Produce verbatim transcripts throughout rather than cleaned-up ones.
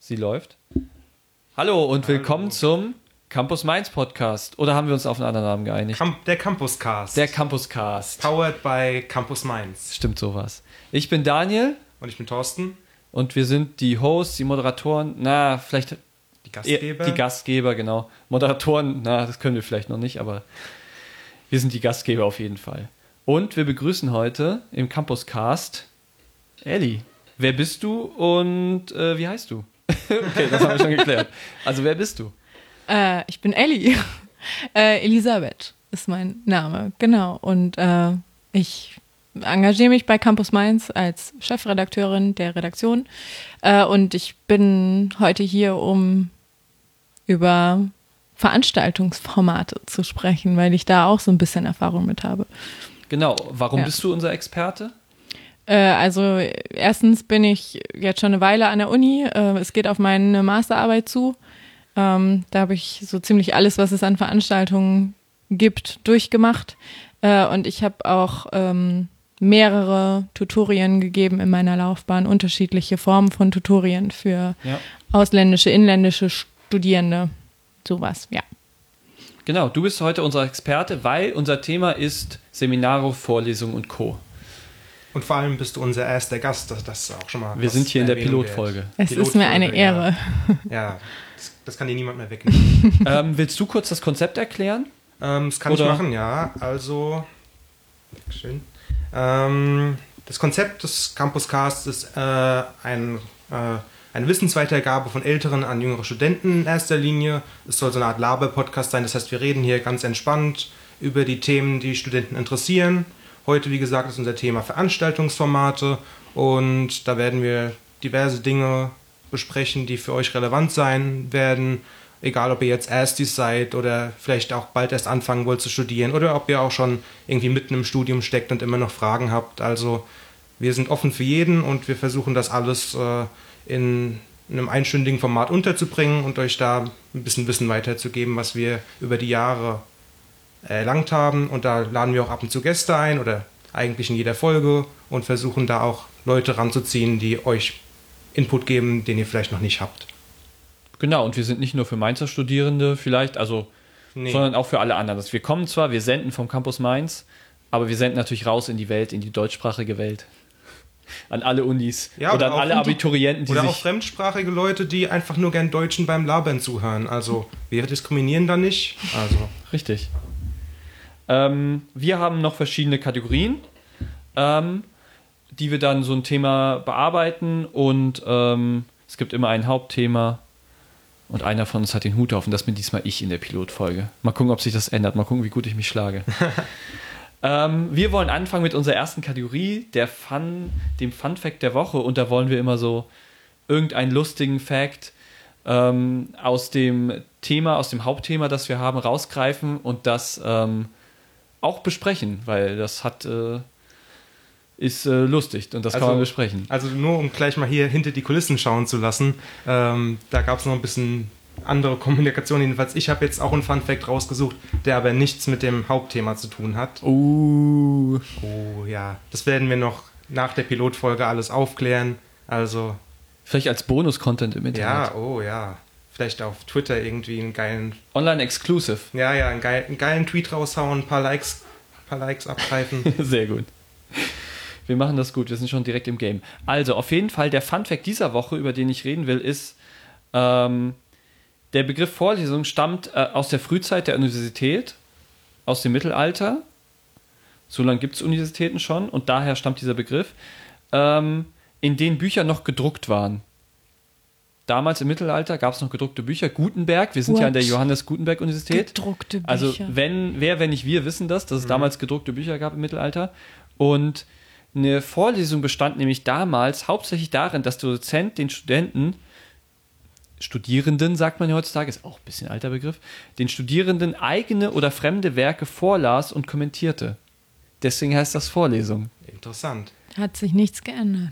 Sie läuft. Hallo und Hallo. Willkommen zum Campus Mainz Podcast. Oder haben wir uns auf einen anderen Namen geeinigt? Camp- der Campuscast. Der Campuscast. Powered by Campus Mainz. Stimmt sowas. Ich bin Daniel. Und ich bin Thorsten. Und wir sind die Hosts, die Moderatoren, na, vielleicht... Die Gastgeber. Die Gastgeber, genau. Moderatoren, na, das können wir vielleicht noch nicht, aber wir sind die Gastgeber auf jeden Fall. Und wir begrüßen heute im Campuscast Elli. Wer bist du und äh, wie heißt du? Okay, das haben wir schon geklärt. Also, wer bist du? Äh, ich bin Elli. äh, Elisabeth ist mein Name, genau. Und äh, ich engagiere mich bei Campus Mainz als Chefredakteurin der Redaktion. Äh, und ich bin heute hier, um über Veranstaltungsformate zu sprechen, weil ich da auch so ein bisschen Erfahrung mit habe. Genau, warum Ja. bist du unser Experte? Äh, also erstens bin ich jetzt schon eine Weile an der Uni. Äh, es geht auf meine Masterarbeit zu. Ähm, da habe ich so ziemlich alles, was es an Veranstaltungen gibt, durchgemacht. Äh, und ich habe auch ähm, mehrere Tutorien gegeben in meiner Laufbahn, unterschiedliche Formen von Tutorien für Ja. ausländische, inländische Studierende. Sowas, ja. Genau, du bist heute unser Experte, weil unser Thema ist Seminare, Vorlesungen und Co. Und vor allem bist du unser erster Gast. Das, das ist auch schon mal. Wir was sind hier in der Erwähnung Pilotfolge. Es ist mir eine Pilotfolge, Ehre. Ja, ja das, das kann dir niemand mehr wegnehmen. ähm, willst du kurz das Konzept erklären? ähm, das kann Oder- ich machen, ja. Also, schön. Ähm, das Konzept des Campuscasts ist äh, ein, äh, eine Wissensweitergabe von Älteren an jüngere Studenten in erster Linie. Es soll so eine Art Laber-Podcast sein. Das heißt, wir reden hier ganz entspannt über die Themen, die Studenten interessieren. Heute, wie gesagt, ist unser Thema Veranstaltungsformate und da werden wir diverse Dinge besprechen, die für euch relevant sein werden. Egal, ob ihr jetzt Erstis seid oder vielleicht auch bald erst anfangen wollt zu studieren oder ob ihr auch schon irgendwie mitten im Studium steckt und immer noch Fragen habt. Also wir sind offen für jeden und wir versuchen das alles äh, in einem einstündigen Format unterzubringen und euch da ein bisschen Wissen weiterzugeben, was wir über die Jahre erlangt haben. Und da laden wir auch ab und zu Gäste ein oder eigentlich in jeder Folge und versuchen da auch Leute ranzuziehen, die euch Input geben, den ihr vielleicht noch nicht habt. Genau, und wir sind nicht nur für Mainzer Studierende vielleicht, also, Nee. sondern auch für alle anderen. Also wir kommen zwar, wir senden vom Campus Mainz, aber wir senden natürlich raus in die Welt, in die deutschsprachige Welt. An alle Unis Ja, oder oder an auch alle in die- Abiturienten, die Oder auch sich... fremdsprachige Leute, die einfach nur gern Deutschen beim Labern zuhören. Also wir diskriminieren da nicht. Also Richtig. Ähm, wir haben noch verschiedene Kategorien, ähm, die wir dann so ein Thema bearbeiten und ähm, es gibt immer ein Hauptthema und einer von uns hat den Hut auf und das bin diesmal ich in der Pilotfolge. Mal gucken, ob sich das ändert. Mal gucken, wie gut ich mich schlage. ähm, wir wollen anfangen mit unserer ersten Kategorie, der Fun, dem Fun Fact der Woche und da wollen wir immer so irgendeinen lustigen Fact ähm, aus dem Thema, aus dem Hauptthema, das wir haben, rausgreifen und das ähm, auch besprechen, weil das hat äh, ist äh, lustig und das Also- kann man besprechen. Also nur um gleich mal hier hinter die Kulissen schauen zu lassen, ähm, da gab es noch ein bisschen andere Kommunikation. Jedenfalls, ich habe jetzt auch einen Funfact rausgesucht, der aber nichts mit dem Hauptthema zu tun hat. Uh, Oh ja, das werden wir noch nach der Pilotfolge alles aufklären. Also vielleicht als Bonus-Content im Internet. ja, oh ja, vielleicht auf Twitter irgendwie einen geilen, Online-exclusive. ja ja, einen geilen, einen geilen Tweet raushauen, ein paar Likes, ein paar Likes abgreifen. Sehr gut. Wir machen das gut, wir sind schon direkt im Game. Also, auf jeden Fall, der Funfact dieser Woche, über den ich reden will, ist, ähm, der Begriff Vorlesung stammt äh, aus der Frühzeit der Universität, aus dem Mittelalter. So lange gibt es Universitäten schon und daher stammt dieser Begriff, ähm, in denen Bücher noch gedruckt waren. Damals im Mittelalter gab es noch gedruckte Bücher. Gutenberg, wir sind What? ja an der Johannes Gutenberg Universität. Gedruckte Bücher. Also wenn, wer, wenn nicht wir, wissen das, dass es damals gedruckte Bücher gab im Mittelalter. Und eine Vorlesung bestand nämlich damals hauptsächlich darin, dass der Dozent den Studenten, Studierenden sagt man ja heutzutage, ist auch ein bisschen ein alter Begriff, den Studierenden eigene oder fremde Werke vorlas und kommentierte. Deswegen heißt das Vorlesung. Interessant. Hat sich nichts geändert.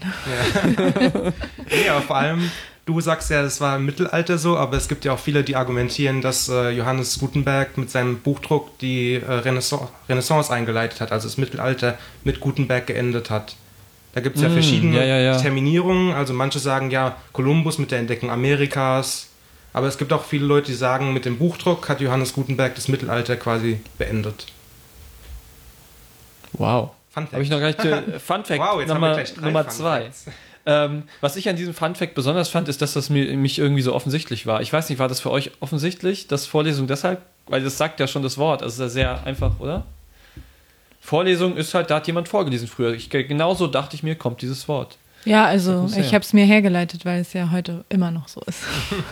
Ja, vor allem, du sagst ja, das war im Mittelalter so, aber es gibt ja auch viele, die argumentieren, dass äh, Johannes Gutenberg mit seinem Buchdruck die äh, Renaissance, Renaissance eingeleitet hat, also das Mittelalter mit Gutenberg geendet hat. Da gibt es ja Mm, verschiedene ja, ja, ja. Terminierungen. Also manche sagen ja Kolumbus mit der Entdeckung Amerikas. Aber es gibt auch viele Leute, die sagen, mit dem Buchdruck hat Johannes Gutenberg das Mittelalter quasi beendet. Wow. Fun Fact. Habe ich noch gar nicht. Äh, Fun Fact Wow, jetzt haben wir Nummer, gleich drei Nummer Fun zwei. Facts. Ähm, was ich an diesem Fun Fact besonders fand, ist, dass das mir, mich irgendwie so offensichtlich war. Ich weiß nicht, war das für euch offensichtlich, dass Vorlesung deshalb? Weil das sagt ja schon das Wort. Also ist ja sehr einfach, oder? Vorlesung ist halt, da hat jemand vorgelesen früher. Ich, genauso dachte ich mir, kommt dieses Wort. Ja, also Das muss ich her. habe es mir hergeleitet, weil es ja heute immer noch so ist.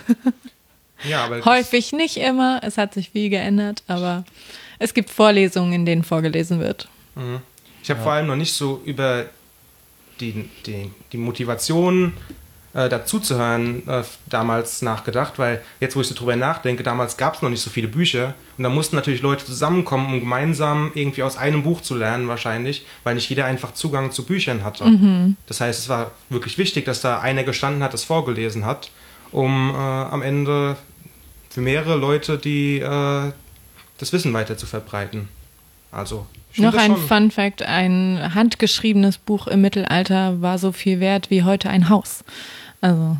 Ja, aber Häufig nicht immer, es hat sich viel geändert, aber es gibt Vorlesungen, in denen vorgelesen wird. Mhm. Ich habe vor allem noch nicht so über die, die, die Motivation äh, dazuzuhören äh, damals nachgedacht, weil jetzt, wo ich so drüber nachdenke, damals gab es noch nicht so viele Bücher und da mussten natürlich Leute zusammenkommen, um gemeinsam irgendwie aus einem Buch zu lernen wahrscheinlich, weil nicht jeder einfach Zugang zu Büchern hatte. Mhm. Das heißt, es war wirklich wichtig, dass da einer gestanden hat, das vorgelesen hat, um äh, am Ende für mehrere Leute die äh, das Wissen weiter zu verbreiten. Also ich Noch finde das ein schon- Fun Fact, ein handgeschriebenes Buch im Mittelalter war so viel wert wie heute ein Haus. Also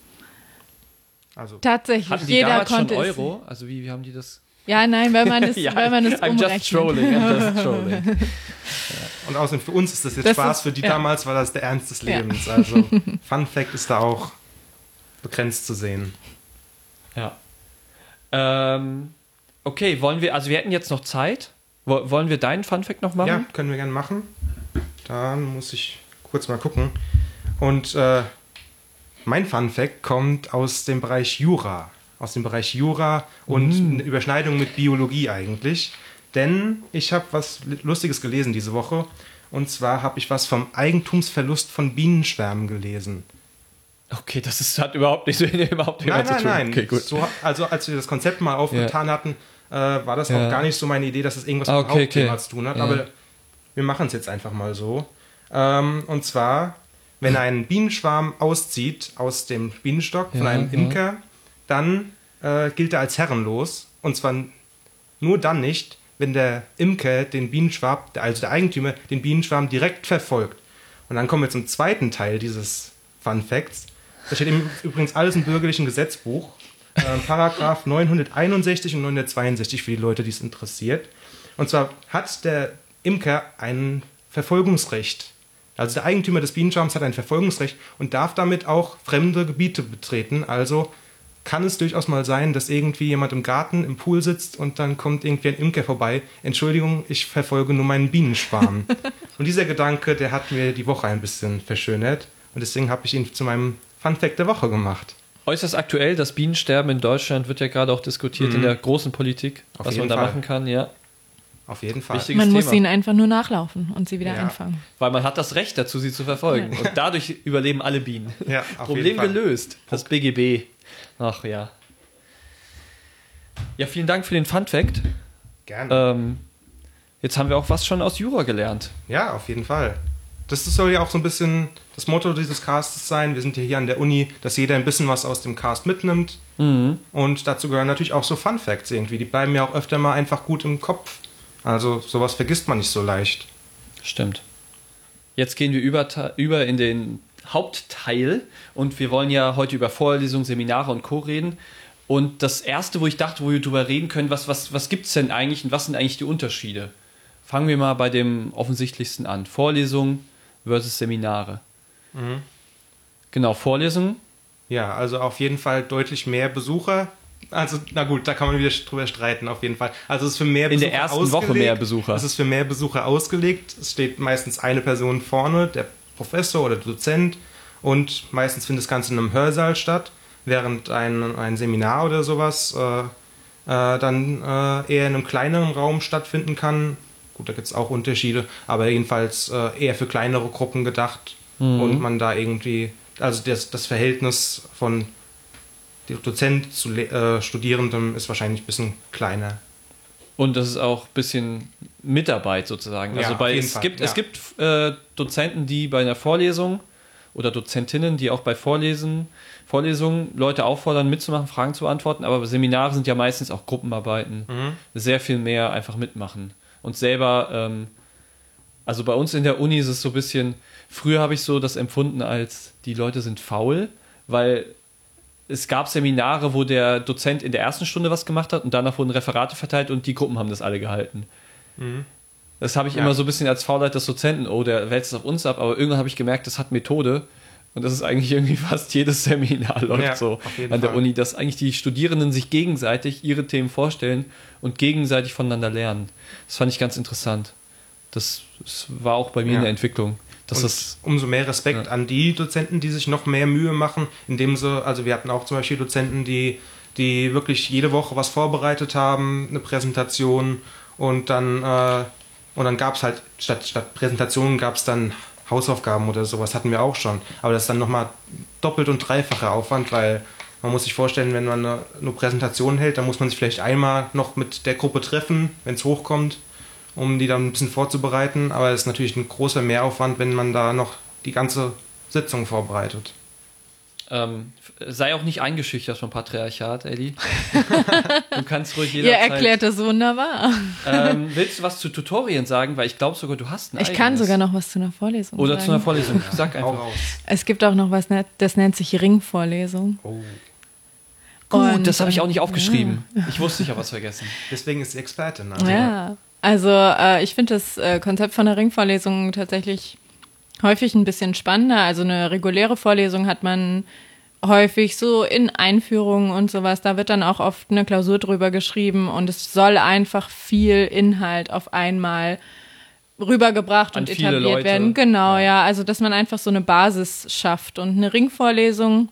Also tatsächlich, Hatten die jeder damals schon konnte Euro? Also wie, wie haben die das? es. Ja, nein, wenn man es, Ja, wenn man es I'm umrechnet. just trolling, I'm just trolling. Und außerdem für uns ist das jetzt Das Spaß, ist- für die ja. damals war das der Ernst des Ja. Lebens. Also Fun Fact ist da auch begrenzt zu sehen. Ja. Ähm, okay, wollen wir, also wir hätten jetzt noch Zeit. Wo, wollen wir deinen Funfact noch machen? Ja, können wir gerne machen. Dann muss ich kurz mal gucken. Und äh, mein Fun Fact kommt aus dem Bereich Jura. Aus dem Bereich Jura und eine Überschneidung mit Biologie eigentlich. Denn ich habe was Lustiges gelesen diese Woche. Und zwar habe ich was vom Eigentumsverlust von Bienenschwärmen gelesen. Okay, das ist, hat überhaupt nicht so überhaupt Nein, zu nein, tun. nein. Okay, gut. So, also als wir das Konzept mal aufgetan hatten, äh, war das Ja. auch gar nicht so meine Idee, dass es irgendwas Ah, mit dem okay, Hauptthema okay. zu tun hat. Ja. Aber wir machen es jetzt einfach mal so. Ähm, und zwar, wenn ein Bienenschwarm auszieht aus dem Bienenstock von Ja, einem ja. Imker, dann äh, gilt er als herrenlos. Und zwar nur dann nicht, wenn der Imker den Bienenschwarm, also der Eigentümer, den Bienenschwarm direkt verfolgt. Und dann kommen wir zum zweiten Teil dieses Fun Facts. Da steht im- übrigens alles im bürgerlichen Gesetzbuch. Äh, Paragraph neunhunderteinundsechzig und neunhundertzweiundsechzig für die Leute, die es interessiert. Und zwar hat der Imker ein Verfolgungsrecht. Also der Eigentümer des Bienenschwarms hat ein Verfolgungsrecht und darf damit auch fremde Gebiete betreten. Also kann es durchaus mal sein, dass irgendwie jemand im Garten, im Pool sitzt und dann kommt irgendwie ein Imker vorbei. Entschuldigung, ich verfolge nur meinen Bienenschwarm. Und dieser Gedanke, der hat mir die Woche ein bisschen verschönert. Und deswegen habe ich ihn zu meinem Funfact der Woche gemacht. Äußerst aktuell, das Bienensterben in Deutschland wird ja gerade auch diskutiert in der großen Politik, Auf was man jeden da Fall. machen kann, ja. Auf jeden Fall. Wichtig. Man muss Thema. ihnen einfach nur nachlaufen und sie wieder Ja. einfangen. Weil man hat das Recht dazu, sie zu verfolgen. Und dadurch überleben alle Bienen. Ja, auf Problem jeden Fall. gelöst. Das B G B. Ach ja. Ja, vielen Dank für den Funfact. Gerne. Ähm, jetzt haben wir auch was schon aus Jura gelernt. Ja, auf jeden Fall. Das soll ja auch so ein bisschen das Motto dieses Castes sein. Wir sind ja hier an der Uni, dass jeder ein bisschen was aus dem Cast mitnimmt. Und dazu gehören natürlich auch so Fun Facts irgendwie. Die bleiben ja auch öfter mal einfach gut im Kopf. Also sowas vergisst man nicht so leicht. Stimmt. Jetzt gehen wir über, über in den Hauptteil und wir wollen ja heute über Vorlesungen, Seminare und Co. reden. Und das Erste, wo ich dachte, wo wir drüber reden können, was, was, was gibt es denn eigentlich und was sind eigentlich die Unterschiede? Fangen wir mal bei dem offensichtlichsten an. Vorlesungen versus Seminare. Genau, Vorlesungen. Ja, also auf jeden Fall deutlich mehr Besucher. Also, na gut, da kann man wieder drüber streiten, auf jeden Fall. Also es ist für mehr In Besucher der ersten ausgelegt. Woche mehr Besucher. Es ist für mehr Besucher ausgelegt. Es steht meistens eine Person vorne, der Professor oder Dozent. Und meistens findet das Ganze in einem Hörsaal statt, während ein, ein Seminar oder sowas äh, äh, dann äh, eher in einem kleineren Raum stattfinden kann. Gut, da gibt es auch Unterschiede, aber jedenfalls äh, eher für kleinere Gruppen gedacht. Mhm. Und man da irgendwie, also das, das Verhältnis von Dozent zu äh, Studierendem ist wahrscheinlich ein bisschen kleiner. Und das ist auch ein bisschen Mitarbeit sozusagen. Ja, Also auf bei, jeden es Fall, gibt, ja. es gibt äh, Dozenten, die bei einer Vorlesung oder Dozentinnen, die auch bei Vorlesen, Vorlesungen Leute auffordern, mitzumachen, Fragen zu beantworten, aber Seminare sind ja meistens auch Gruppenarbeiten. Mhm. Sehr viel mehr einfach mitmachen. Und selber, ähm, Also bei uns in der Uni ist es so ein bisschen, früher habe ich so das empfunden als, die Leute sind faul, weil es gab Seminare, wo der Dozent in der ersten Stunde was gemacht hat und danach wurden Referate verteilt und die Gruppen haben das alle gehalten. Mhm. Das habe ich ja. immer so ein bisschen als Faulheit des Dozenten, oh, der wälzt es auf uns ab, aber irgendwann habe ich gemerkt, das hat Methode und das ist eigentlich irgendwie fast jedes Seminar läuft ja, so an der Fall. Uni, dass eigentlich die Studierenden sich gegenseitig ihre Themen vorstellen und gegenseitig voneinander lernen. Das fand ich ganz interessant. Das, das war auch bei mir ja. in der Entwicklung. Dass das, umso mehr Respekt ja. an die Dozenten, die sich noch mehr Mühe machen, indem sie, also wir hatten auch zum Beispiel Dozenten, die, die wirklich jede Woche was vorbereitet haben, eine Präsentation und dann, äh, und dann gab es halt, statt, statt Präsentationen gab es dann Hausaufgaben oder sowas, hatten wir auch schon. Aber das ist dann nochmal doppelt und dreifacher Aufwand, weil man muss sich vorstellen, wenn man eine, eine Präsentation hält, dann muss man sich vielleicht einmal noch mit der Gruppe treffen, wenn es hochkommt, um die dann ein bisschen vorzubereiten. Aber es ist natürlich ein großer Mehraufwand, wenn man da noch die ganze Sitzung vorbereitet. Ähm, sei auch nicht eingeschüchtert vom Patriarchat, Elli. Du kannst ruhig jederzeit... Ihr erklärt das wunderbar. Ähm, willst du was zu Tutorien sagen? Weil ich glaube sogar, du hast ein Ich eigenes. kann sogar noch was zu einer Vorlesung Oder sagen. zu einer Vorlesung. Sag einfach. Auch raus. Es gibt auch noch was, das nennt sich Ringvorlesung. Oh. Gut, Und, das habe ich auch nicht ja. aufgeschrieben. Ich wusste, ich habe was vergessen. Deswegen ist sie Expertin. Also. Ja, also äh, ich finde das äh, Konzept von der Ringvorlesung tatsächlich häufig ein bisschen spannender. Also eine reguläre Vorlesung hat man häufig so in Einführungen und sowas. Da wird dann auch oft eine Klausur drüber geschrieben und es soll einfach viel Inhalt auf einmal rübergebracht An und viele etabliert Leute. werden. Genau, Ja. ja. Also dass man einfach so eine Basis schafft. Und eine Ringvorlesung,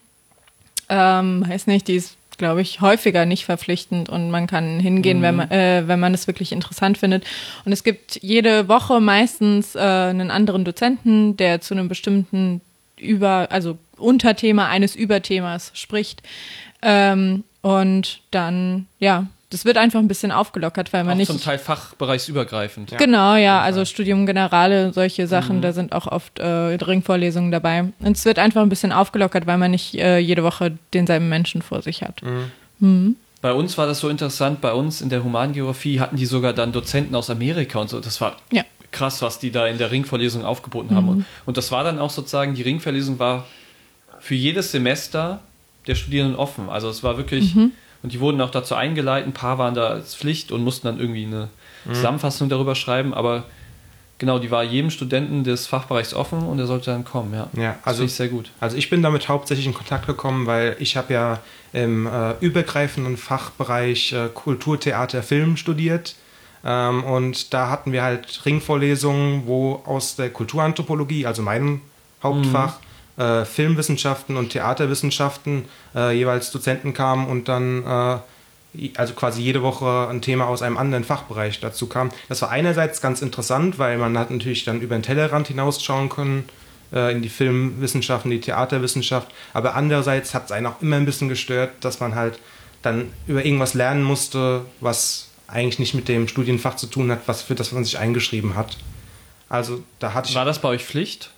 ähm, weiß nicht, die ist, glaube ich, häufiger nicht verpflichtend und man kann hingehen, Mhm. wenn man, äh, wenn man es wirklich interessant findet. Und es gibt jede Woche meistens äh, einen anderen Dozenten, der zu einem bestimmten Über, also Unterthema eines Überthemas spricht. Ähm, und dann, ja, das wird einfach ein bisschen aufgelockert, weil man Auch nicht... zum Teil fachbereichsübergreifend. Ja. Genau, ja, Fall. also Studium Generale, solche Sachen, Mhm. da sind auch oft äh, Ringvorlesungen dabei. Und es wird einfach ein bisschen aufgelockert, weil man nicht äh, jede Woche denselben Menschen vor sich hat. Mhm. Mhm. Bei uns war das so interessant, bei uns in der Humangeografie hatten die sogar dann Dozenten aus Amerika und so. Das war Ja. krass, was die da in der Ringvorlesung aufgeboten haben. Und, und das war dann auch sozusagen, die Ringvorlesung war für jedes Semester der Studierenden offen. Also es war wirklich, und die wurden auch dazu eingeleitet, ein paar waren da als Pflicht und mussten dann irgendwie eine mhm. Zusammenfassung darüber schreiben, aber genau, die war jedem Studenten des Fachbereichs offen und der sollte dann kommen, ja. Ja, das also finde ich sehr gut. Also ich bin damit hauptsächlich in Kontakt gekommen, weil ich habe ja im äh, übergreifenden Fachbereich äh, Kultur, Theater, Film studiert. Ähm, und da hatten wir halt Ringvorlesungen, wo aus der Kulturanthropologie, also meinem Hauptfach, mhm. äh, Filmwissenschaften und Theaterwissenschaften äh, jeweils Dozenten kamen und dann äh, also quasi jede Woche ein Thema aus einem anderen Fachbereich dazu kam. Das war einerseits ganz interessant, weil man hat natürlich dann über den Tellerrand hinausschauen können, äh, in die Filmwissenschaften, die Theaterwissenschaft, aber andererseits hat es einen auch immer ein bisschen gestört, dass man halt dann über irgendwas lernen musste, was eigentlich nicht mit dem Studienfach zu tun hat, was für das man sich eingeschrieben hat. Also da hatte ich... War das bei euch Pflicht?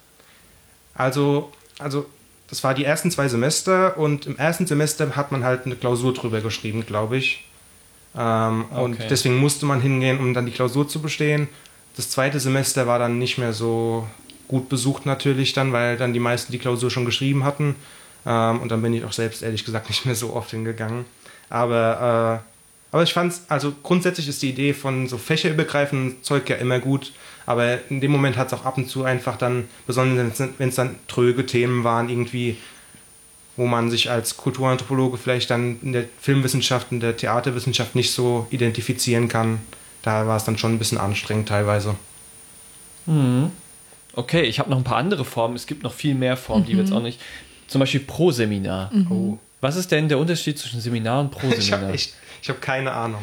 Also, also das war die ersten zwei Semester und im ersten Semester hat man halt eine Klausur drüber geschrieben, glaube ich. Ähm, Okay. Und deswegen musste man hingehen, um dann die Klausur zu bestehen. Das zweite Semester war dann nicht mehr so gut besucht natürlich dann, weil dann die meisten die Klausur schon geschrieben hatten. Ähm, und dann bin ich auch selbst ehrlich gesagt nicht mehr so oft hingegangen. Aber, äh, aber ich fand's, also grundsätzlich ist die Idee von so fächerübergreifendem Zeug ja immer gut. Aber in dem Moment hat es auch ab und zu einfach dann, besonders wenn es dann tröge Themen waren, irgendwie, wo man sich als Kulturanthropologe vielleicht dann in der Filmwissenschaft, in der Theaterwissenschaft nicht so identifizieren kann. Da war es dann schon ein bisschen anstrengend teilweise. Mhm. Okay, ich habe noch ein paar andere Formen. Es gibt noch viel mehr Formen, die wir jetzt auch nicht... Zum Beispiel Pro-Seminar. Mhm. Oh. Was ist denn der Unterschied zwischen Seminar und Ich Pro-Seminar? habe ich hab keine Ahnung.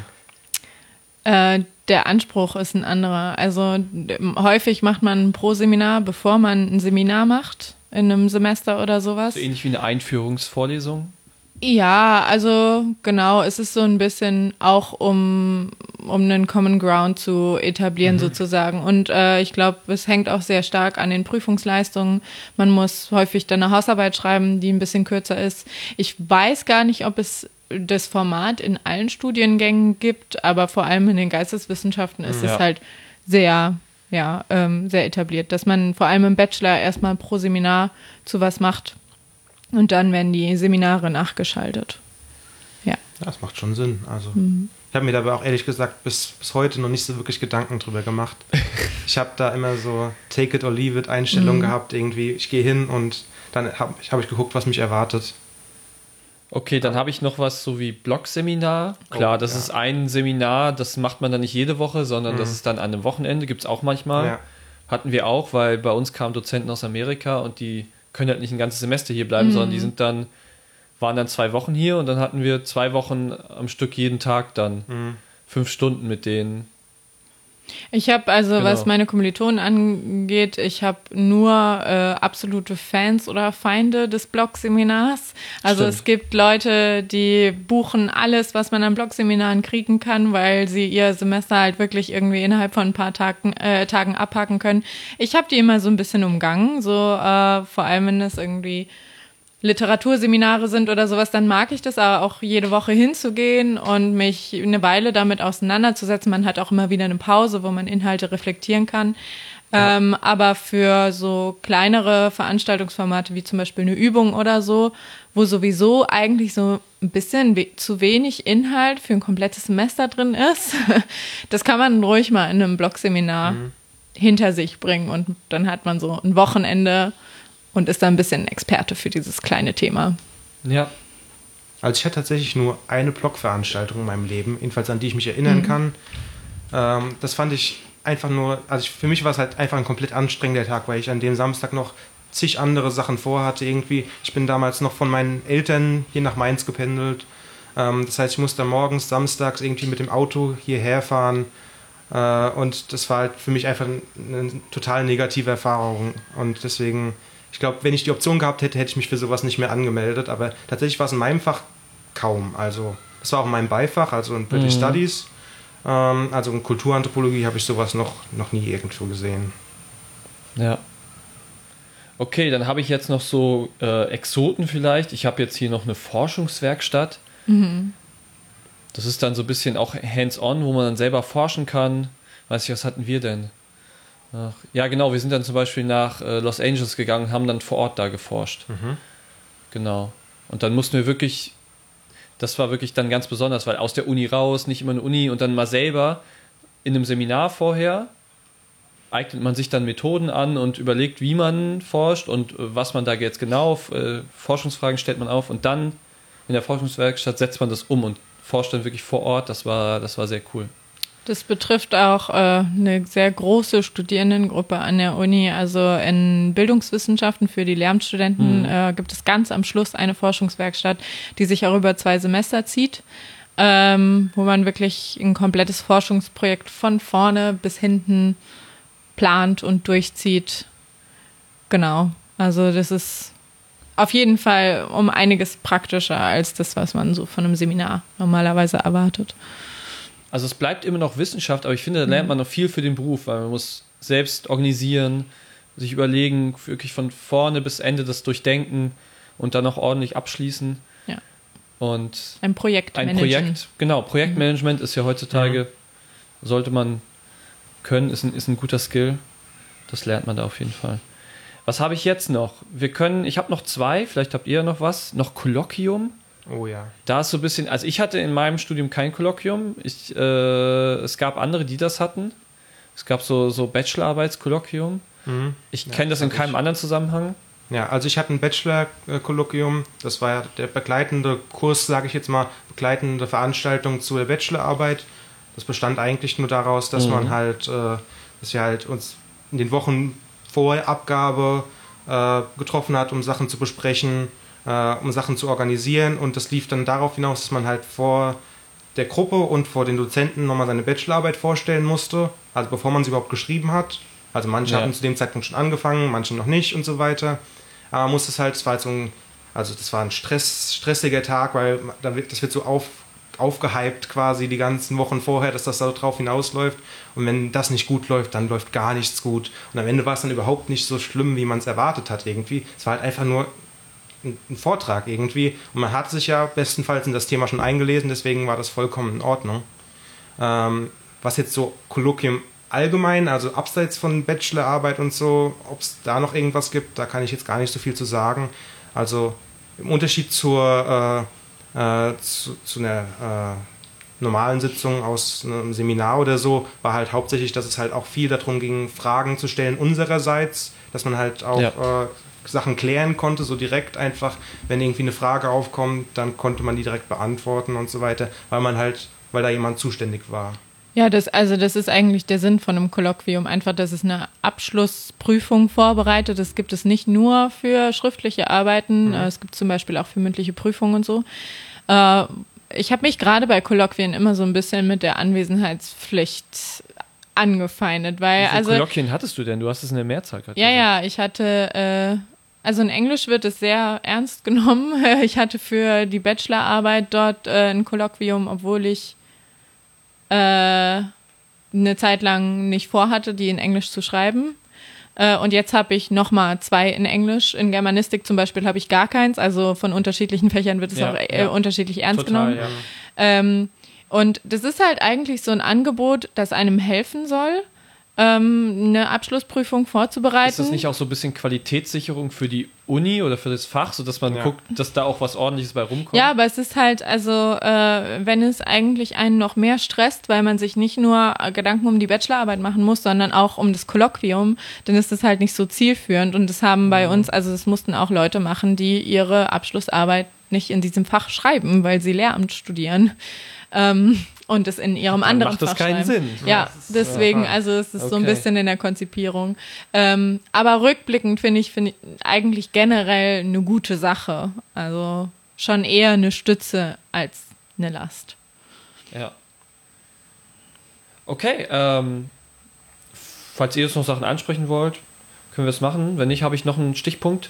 Äh, der Anspruch ist ein anderer. Also d- häufig macht man ein Pro-Seminar, bevor man ein Seminar macht, in einem Semester oder sowas. So ähnlich wie eine Einführungsvorlesung? Ja, also genau, es ist so ein bisschen auch um, um einen Common Ground zu etablieren sozusagen. Und äh, ich glaube, es hängt auch sehr stark an den Prüfungsleistungen. Man muss häufig dann eine Hausarbeit schreiben, die ein bisschen kürzer ist. Ich weiß gar nicht, ob es das Format in allen Studiengängen gibt, aber vor allem in den Geisteswissenschaften ist Ja. es halt sehr ja, ähm, sehr etabliert, dass man vor allem im Bachelor erstmal pro Seminar zu was macht und dann werden die Seminare nachgeschaltet. Ja. Ja, das macht schon Sinn. Also mhm. ich habe mir dabei auch ehrlich gesagt bis, bis heute noch nicht so wirklich Gedanken drüber gemacht. Ich habe da immer so Take it or leave it Einstellungen mhm. gehabt irgendwie. Ich gehe hin und dann habe hab ich geguckt, was mich erwartet. Okay, dann habe ich noch was so wie Blog-Seminar. Klar, oh, das ja. ist ein Seminar, das macht man dann nicht jede Woche, sondern mhm. das ist dann an einem Wochenende, gibt es auch manchmal. Ja. Hatten wir auch, weil bei uns kamen Dozenten aus Amerika und die können halt nicht ein ganzes Semester hier bleiben, mhm. sondern die sind dann, waren dann zwei Wochen hier und dann hatten wir zwei Wochen am Stück jeden Tag dann mhm. fünf Stunden mit denen. Ich habe also, genau. was meine Kommilitonen angeht, ich habe nur äh, absolute Fans oder Feinde des Blog-Seminars. Also Stimmt. es gibt Leute, die buchen alles, was man an Blog-Seminaren kriegen kann, weil sie ihr Semester halt wirklich irgendwie innerhalb von ein paar Tagen, äh, Tagen abhaken können. Ich habe die immer so ein bisschen umgangen, so äh, vor allem, wenn es irgendwie Literaturseminare sind oder sowas, dann mag ich das aber auch jede Woche hinzugehen und mich eine Weile damit auseinanderzusetzen. Man hat auch immer wieder eine Pause, wo man Inhalte reflektieren kann. Ja. Ähm, aber für so kleinere Veranstaltungsformate wie zum Beispiel eine Übung oder so, wo sowieso eigentlich so ein bisschen we- zu wenig Inhalt für ein komplettes Semester drin ist, das kann man ruhig mal in einem Blogseminar mhm. hinter sich bringen und dann hat man so ein Wochenende und ist da ein bisschen Experte für dieses kleine Thema. Ja. Also ich hatte tatsächlich nur eine Blogveranstaltung in meinem Leben, jedenfalls an die ich mich erinnern mhm. kann. Ähm, das fand ich einfach nur, also ich, für mich war es halt einfach ein komplett anstrengender Tag, weil ich an dem Samstag noch zig andere Sachen vorhatte irgendwie. Ich bin damals noch von meinen Eltern hier nach Mainz gependelt. Ähm, das heißt, ich musste morgens, samstags irgendwie mit dem Auto hierher fahren. Äh, und das war halt für mich einfach eine, eine total negative Erfahrung. Und deswegen... Ich glaube, wenn ich die Option gehabt hätte, hätte ich mich für sowas nicht mehr angemeldet. Aber tatsächlich war es in meinem Fach kaum. Also das war auch in meinem Beifach, also in British mhm. Studies. Ähm, also in Kulturanthropologie habe ich sowas noch, noch nie irgendwo gesehen. Ja. Okay, dann habe ich jetzt noch so äh, Exoten vielleicht. Ich habe jetzt hier noch eine Forschungswerkstatt. Mhm. Das ist dann so ein bisschen auch hands-on, wo man dann selber forschen kann. Weiß ich, was hatten wir denn? Ach, ja, genau, wir sind dann zum Beispiel nach äh, Los Angeles gegangen und haben dann vor Ort da geforscht. Mhm. Genau. Und dann mussten wir wirklich, das war wirklich dann ganz besonders, weil aus der Uni raus, nicht immer eine Uni und dann mal selber in einem Seminar vorher eignet man sich dann Methoden an und überlegt, wie man forscht und äh, was man da jetzt genau, äh, Forschungsfragen stellt man auf und dann in der Forschungswerkstatt setzt man das um und forscht dann wirklich vor Ort. Das war, das war sehr cool. Das betrifft auch äh, eine sehr große Studierendengruppe an der Uni. Also in Bildungswissenschaften für die Lehramtsstudenten mhm. äh, gibt es ganz am Schluss eine Forschungswerkstatt, die sich auch über zwei Semester zieht, ähm, wo man wirklich ein komplettes Forschungsprojekt von vorne bis hinten plant und durchzieht. Genau. Also das ist auf jeden Fall um einiges praktischer als das, was man so von einem Seminar normalerweise erwartet. Also es bleibt immer noch Wissenschaft, aber ich finde, da lernt man noch viel für den Beruf, weil man muss selbst organisieren, sich überlegen, wirklich von vorne bis Ende das durchdenken und dann noch ordentlich abschließen. Ja. Und ein Projekt ein Projekt, genau, Projektmanagement mhm. ist ja heutzutage, mhm. sollte man können, ist ein, ist ein guter Skill. Das lernt man da auf jeden Fall. Was habe ich jetzt noch? Wir können, ich habe noch zwei, vielleicht habt ihr noch was, noch Kolloquium. Oh ja. Da ist so ein bisschen, also ich hatte in meinem Studium kein Kolloquium. Ich, äh, es gab andere, die das hatten. Es gab so, so Bachelorarbeitskolloquium. Mhm. Ich ja, kenne das in keinem ich. anderen Zusammenhang. Ja, also ich hatte ein Bachelor-Kolloquium. Das war ja der begleitende Kurs, sage ich jetzt mal, begleitende Veranstaltung zu der Bachelorarbeit. Das bestand eigentlich nur daraus, dass mhm. man halt, äh, dass wir halt uns in den Wochen vor Abgabe äh, getroffen hat, um Sachen zu besprechen, um Sachen zu organisieren und das lief dann darauf hinaus, dass man halt vor der Gruppe und vor den Dozenten nochmal seine Bachelorarbeit vorstellen musste, also bevor man sie überhaupt geschrieben hat. Also manche ja. hatten zu dem Zeitpunkt schon angefangen, manche noch nicht und so weiter. Aber man muss es halt, es war halt so ein, also das war ein Stress, stressiger Tag, weil das wird so auf, aufgehypt quasi die ganzen Wochen vorher, dass das da drauf hinausläuft und wenn das nicht gut läuft, dann läuft gar nichts gut und am Ende war es dann überhaupt nicht so schlimm, wie man es erwartet hat irgendwie. Es war halt einfach nur ein Vortrag irgendwie und man hat sich ja bestenfalls in das Thema schon eingelesen, deswegen war das vollkommen in Ordnung. Ähm, was jetzt so Kolloquium allgemein, also abseits von Bachelorarbeit und so, ob es da noch irgendwas gibt, da kann ich jetzt gar nicht so viel zu sagen. Also im Unterschied zur, äh, äh, zu, zu einer äh, normalen Sitzung aus einem Seminar oder so, war halt hauptsächlich, dass es halt auch viel darum ging, Fragen zu stellen unsererseits, dass man halt auch ja. äh, Sachen klären konnte, so direkt einfach, wenn irgendwie eine Frage aufkommt, dann konnte man die direkt beantworten und so weiter, weil man halt, weil da jemand zuständig war. Ja, das, also das ist eigentlich der Sinn von einem Kolloquium, einfach, dass es eine Abschlussprüfung vorbereitet. Das gibt es nicht nur für schriftliche Arbeiten, mhm. es gibt zum Beispiel auch für mündliche Prüfungen und so. Äh, ich habe mich gerade bei Kolloquien immer so ein bisschen mit der Anwesenheitspflicht angefeindet, weil Wie viele also Kolloquien hattest du denn? Du hast es in der Mehrzahl gerade Ja, gesagt. ja, ich hatte, äh, also in Englisch wird es sehr ernst genommen. Ich hatte für die Bachelorarbeit dort äh, ein Kolloquium, obwohl ich äh, eine Zeit lang nicht vorhatte, die in Englisch zu schreiben. Äh, und jetzt habe ich nochmal zwei in Englisch. In Germanistik zum Beispiel habe ich gar keins. Also von unterschiedlichen Fächern wird es Ja, auch äh, ja. unterschiedlich ernst Total, genommen. ja. Ähm, und das ist halt eigentlich so ein Angebot, das einem helfen soll, ähm, eine Abschlussprüfung vorzubereiten. Ist das nicht auch so ein bisschen Qualitätssicherung für die Uni oder für das Fach, sodass man Ja. guckt, dass da auch was Ordentliches bei rumkommt? Ja, aber es ist halt, also äh, wenn es eigentlich einen noch mehr stresst, weil man sich nicht nur Gedanken um die Bachelorarbeit machen muss, sondern auch um das Kolloquium, dann ist das halt nicht so zielführend. Und das haben bei uns, also das mussten auch Leute machen, die ihre Abschlussarbeit nicht in diesem Fach schreiben, weil sie Lehramt studieren. Ähm, und es in ihrem Dann anderen macht das Fach keinen schreiben. Sinn. Ja, Das ist, deswegen, ja. also es ist so ein Okay. bisschen in der Konzipierung. Ähm, aber rückblickend finde ich, finde ich eigentlich generell eine gute Sache. Also schon eher eine Stütze als eine Last. Ja. Okay, ähm, falls ihr jetzt noch Sachen ansprechen wollt, können wir es machen. Wenn nicht, habe ich noch einen Stichpunkt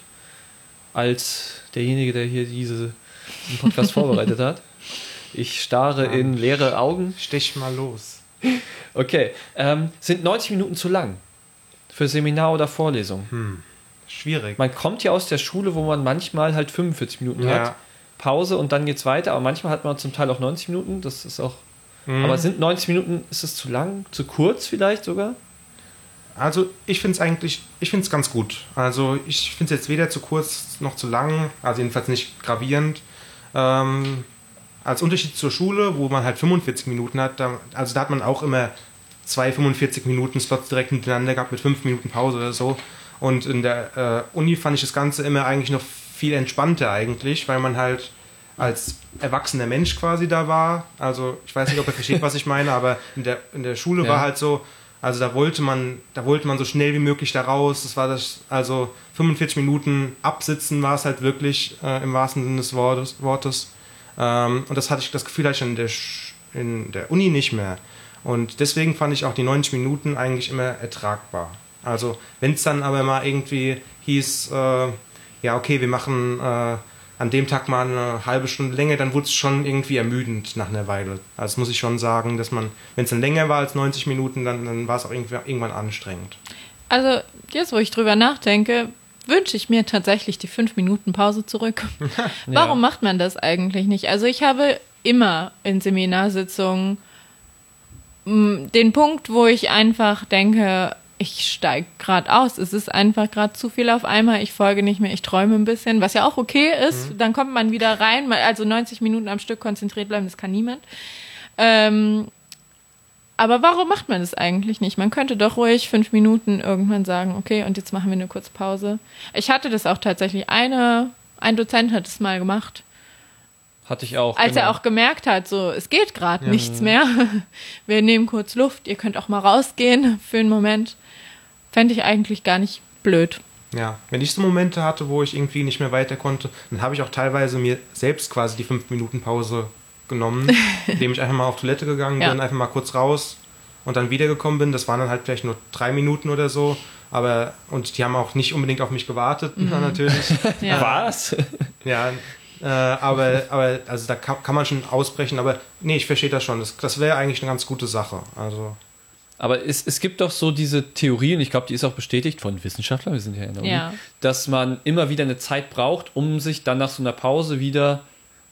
als derjenige, der hier diese, diesen Podcast vorbereitet hat. Ich starre in leere Augen. Stech mal los. Okay, ähm, sind neunzig Minuten zu lang für Seminar oder Vorlesung? Hm. Schwierig. Man kommt ja aus der Schule, wo man manchmal halt fünfundvierzig Minuten Ja. hat, Pause und dann geht's weiter, aber manchmal hat man zum Teil auch neunzig Minuten, das ist auch... Mhm. Aber sind neunzig Minuten, ist es zu lang, zu kurz vielleicht sogar? Also ich finde es eigentlich, ich finde es ganz gut. Also ich finde es jetzt weder zu kurz noch zu lang, also jedenfalls nicht gravierend. Ähm, als Unterschied zur Schule, wo man halt fünfundvierzig Minuten hat, da, also da hat man auch immer zwei fünfundvierzig Minuten Slots direkt hintereinander gehabt mit fünf Minuten Pause oder so. Und in der äh, Uni fand ich das Ganze immer eigentlich noch viel entspannter eigentlich, weil man halt als erwachsener Mensch quasi da war. Also ich weiß nicht, ob ihr versteht, was ich meine, aber in der, in der Schule Ja. war halt so, also da wollte man, da wollte man so schnell wie möglich da raus. Das war das, also fünfundvierzig Minuten absitzen war es halt wirklich äh, im wahrsten Sinne des Wortes. Wortes. Ähm, und das hatte ich, das Gefühl hatte ich in der, Sch- in der Uni nicht mehr. Und deswegen fand ich auch die neunzig Minuten eigentlich immer ertragbar. Also wenn es dann aber mal irgendwie hieß, äh, ja okay, wir machen äh, an dem Tag mal eine halbe Stunde länger, dann wurde es schon irgendwie ermüdend nach einer Weile. Also das muss ich schon sagen, dass man, wenn es dann länger war als neunzig Minuten, dann, dann war es auch irgendwie, irgendwann anstrengend. Also jetzt, wo ich drüber nachdenke, wünsche ich mir tatsächlich die fünf Minuten Pause zurück. Warum macht man das eigentlich nicht? Also ich habe immer in Seminarsitzungen mh, den Punkt, wo ich einfach denke, ich steige gerade aus. Es ist einfach gerade zu viel auf einmal. Ich folge nicht mehr. Ich träume ein bisschen, was ja auch okay ist. Mhm. Dann kommt man wieder rein. Also neunzig Minuten am Stück konzentriert bleiben, das kann niemand. Ähm, aber warum macht man das eigentlich nicht? Man könnte doch ruhig fünf Minuten irgendwann sagen, okay, und jetzt machen wir eine kurze Pause. Ich hatte das auch tatsächlich. Eine, ein Dozent hat es mal gemacht. Hatte ich auch. Als genau. er auch gemerkt hat, so, es geht gerade Ja. nichts mehr. Wir nehmen kurz Luft. Ihr könnt auch mal rausgehen für einen Moment. Fände ich eigentlich gar nicht blöd. Ja, wenn ich so Momente hatte, wo ich irgendwie nicht mehr weiter konnte, dann habe ich auch teilweise mir selbst quasi die fünf Minuten Pause genommen, indem ich einfach mal auf Toilette gegangen Ja. bin, einfach mal kurz raus und dann wiedergekommen bin. Das waren dann halt vielleicht nur drei Minuten oder so, aber und die haben auch nicht unbedingt auf mich gewartet, mhm. natürlich. Ja. Was? Ja, äh, aber, aber also da kann, kann man schon ausbrechen, aber nee, ich verstehe das schon. Das, das wäre eigentlich eine ganz gute Sache. Also Aber es, es gibt doch so diese Theorie, und ich glaube, die ist auch bestätigt von Wissenschaftlern, wir sind ja in der Uni, Ja. dass man immer wieder eine Zeit braucht, um sich dann nach so einer Pause wieder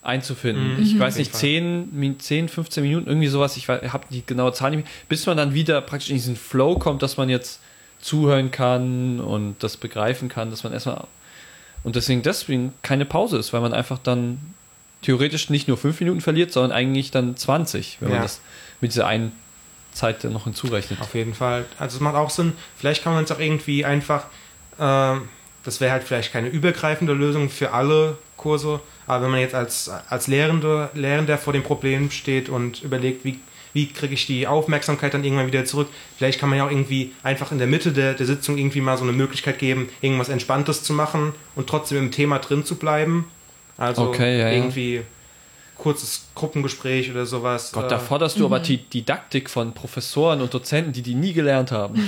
einzufinden. Mhm. Ich Mhm. weiß Auf nicht, jeden zehn, Mi- zehn, fünfzehn Minuten, irgendwie sowas, ich habe die genaue Zahl nicht mehr, bis man dann wieder praktisch in diesen Flow kommt, dass man jetzt zuhören kann und das begreifen kann, dass man erstmal und deswegen deswegen keine Pause ist, weil man einfach dann theoretisch nicht nur fünf Minuten verliert, sondern eigentlich dann zwanzig, wenn man Ja. das mit dieser einen Zeit dann noch hinzurechnet. Auf jeden Fall. Also es macht auch Sinn. Vielleicht kann man es auch irgendwie einfach, ähm, das wäre halt vielleicht keine übergreifende Lösung für alle Kurse, aber wenn man jetzt als, als Lehrende, Lehrender vor dem Problem steht und überlegt, wie, wie kriege ich die Aufmerksamkeit dann irgendwann wieder zurück, vielleicht kann man ja auch irgendwie einfach in der Mitte der, der Sitzung irgendwie mal so eine Möglichkeit geben, irgendwas Entspanntes zu machen und trotzdem im Thema drin zu bleiben. Also Okay, ja, ja. irgendwie kurzes Gruppengespräch oder sowas. Gott, äh, da forderst du aber die Didaktik von Professoren und Dozenten, die die nie gelernt haben.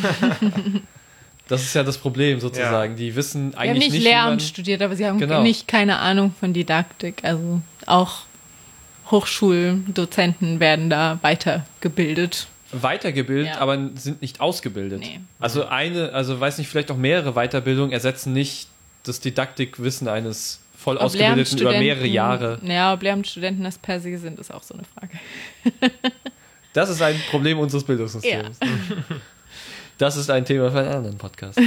Das ist ja das Problem sozusagen. Die wissen Wir haben eigentlich nicht nicht, Lehramt wie man, studiert, aber sie haben Genau. nicht keine Ahnung von Didaktik. Also auch Hochschuldozenten werden da weitergebildet. weitergebildet, Ja. aber sind nicht ausgebildet. Nee. Also eine, also weiß nicht, vielleicht auch mehrere Weiterbildungen ersetzen nicht das Didaktikwissen eines voll Ob ausgebildeten über Lehramtsstudenten- mehrere Jahre. Ja, ob Lehramtsstudenten das per se sind, ist auch so eine Frage. Das ist ein Problem unseres Bildungssystems. Das ist ein Thema für einen anderen Podcast.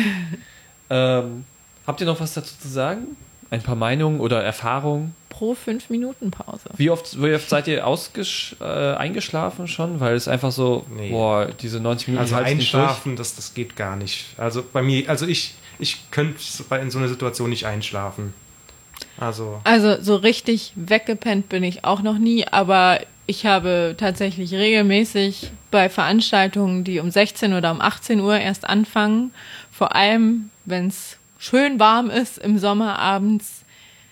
ähm, habt ihr noch was dazu zu sagen? Ein paar Meinungen oder Erfahrungen? Pro fünf Minuten Pause. Wie oft, wie oft seid ihr ausgesch äh, eingeschlafen schon? Weil es einfach so, Nee. boah, diese neunzig Minuten Also halte ich nicht einschlafen, das, das geht gar nicht. Also bei mir, also ich, ich könnte in so einer Situation nicht einschlafen. Also, Also so richtig weggepennt bin ich auch noch nie, aber ich habe tatsächlich regelmäßig bei Veranstaltungen, die um sechzehn oder um achtzehn Uhr erst anfangen, vor allem wenn es schön warm ist im Sommer abends,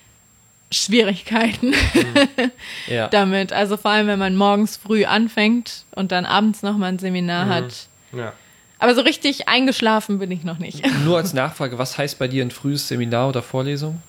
Schwierigkeiten durch. Ja. damit. Also vor allem, wenn man morgens früh anfängt und dann abends nochmal ein Seminar Mhm. hat. ja. Aber so richtig eingeschlafen bin ich noch nicht. Nur als Nachfrage, was heißt bei dir ein frühes Seminar oder Vorlesung?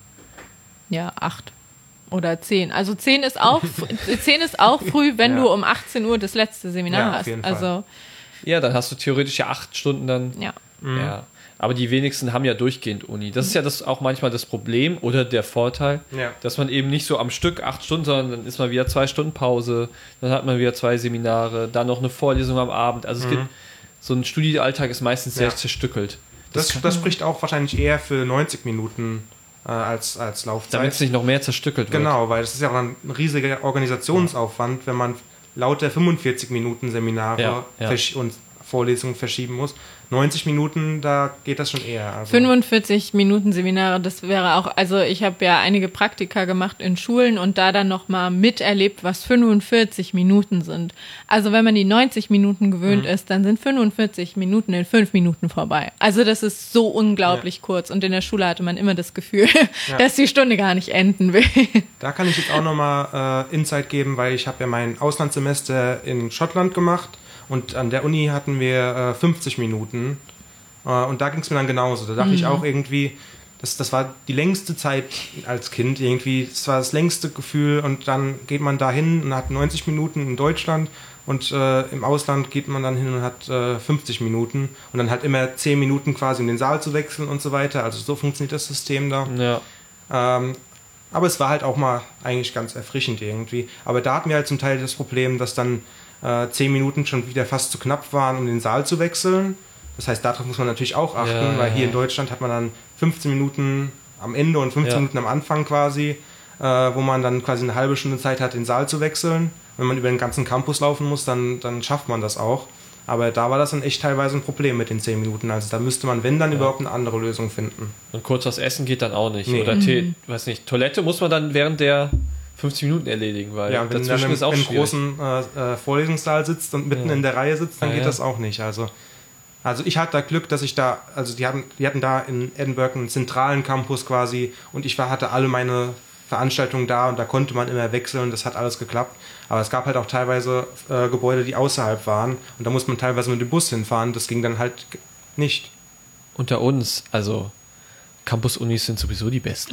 Ja, acht oder zehn. Also zehn ist auch, zehn ist auch früh, wenn Ja. du um achtzehn Uhr das letzte Seminar Ja, auf hast. jeden Fall. Also, Ja, dann hast du theoretisch ja acht Stunden dann. ja. Ja. Aber die wenigsten haben ja durchgehend Uni. Das ist ja das auch manchmal das Problem oder der Vorteil, Ja. dass man eben nicht so am Stück acht Stunden, sondern dann ist mal wieder zwei Stunden Pause, dann hat man wieder zwei Seminare, dann noch eine Vorlesung am Abend. Also es gibt so ein Studienalltag ist meistens sehr Ja. zerstückelt. Das, das spricht auch wahrscheinlich eher für neunzig Minuten äh, als, als Laufzeit. Damit es nicht noch mehr zerstückelt wird. Genau, weil das ist ja auch ein riesiger Organisationsaufwand, wenn man lauter fünfundvierzig Minuten Seminare Ja, ja. versch- und Vorlesungen verschieben muss. neunzig Minuten, da geht das schon eher. Also, fünfundvierzig Minuten Seminare, das wäre auch, also ich habe ja einige Praktika gemacht in Schulen und da dann nochmal miterlebt, was fünfundvierzig Minuten sind. Also wenn man die neunzig Minuten gewöhnt ist, dann sind fünfundvierzig Minuten in fünf Minuten vorbei. Also das ist so unglaublich Ja. kurz und in der Schule hatte man immer das Gefühl, Ja. dass die Stunde gar nicht enden will. Da kann ich jetzt auch nochmal äh, Insight geben, weil ich habe ja mein Auslandssemester in Schottland gemacht und an der Uni hatten wir äh, fünfzig Minuten äh, und da ging es mir dann genauso. Da dachte ich auch irgendwie, das, das war die längste Zeit als Kind irgendwie, das war das längste Gefühl und dann geht man da hin und hat neunzig Minuten in Deutschland und äh, im Ausland geht man dann hin und hat äh, fünfzig Minuten und dann halt immer zehn Minuten quasi, um den Saal zu wechseln und so weiter. Also so funktioniert das System da. Ja. Ähm, aber es war halt auch mal eigentlich ganz erfrischend irgendwie. Aber da hatten wir halt zum Teil das Problem, dass dann äh, zehn Minuten schon wieder fast zu knapp waren, um den Saal zu wechseln. Das heißt, darauf muss man natürlich auch achten, Ja, weil hier ja. in Deutschland hat man dann fünfzehn Minuten am Ende und fünfzehn Ja. Minuten am Anfang quasi, äh, wo man dann quasi eine halbe Stunde Zeit hat, den Saal zu wechseln. Wenn man über den ganzen Campus laufen muss, dann, dann schafft man das auch. Aber da war das dann echt teilweise ein Problem mit den zehn Minuten. Also da müsste man, wenn dann, überhaupt eine andere Lösung finden. Und kurz was essen geht dann auch nicht. Nee. Oder Tee, weiß nicht, Toilette muss man dann während der fünfzig Minuten erledigen, weil Ja, und wenn du dann dazwischen im, ist auch im schwierig. großen äh, äh, Vorlesungssaal sitzt und mitten Ja. in der Reihe sitzt, dann Ja, geht ja. das auch nicht. Also, also ich hatte da Glück, dass ich da, also die hatten, die hatten da in Edinburgh einen zentralen Campus quasi und ich war, hatte alle meine Veranstaltungen da und da konnte man immer wechseln, das hat alles geklappt. Aber es gab halt auch teilweise äh, Gebäude, die außerhalb waren und da musste man teilweise mit dem Bus hinfahren, das ging dann halt g- nicht. Unter uns, also Campus-Unis sind sowieso die besten.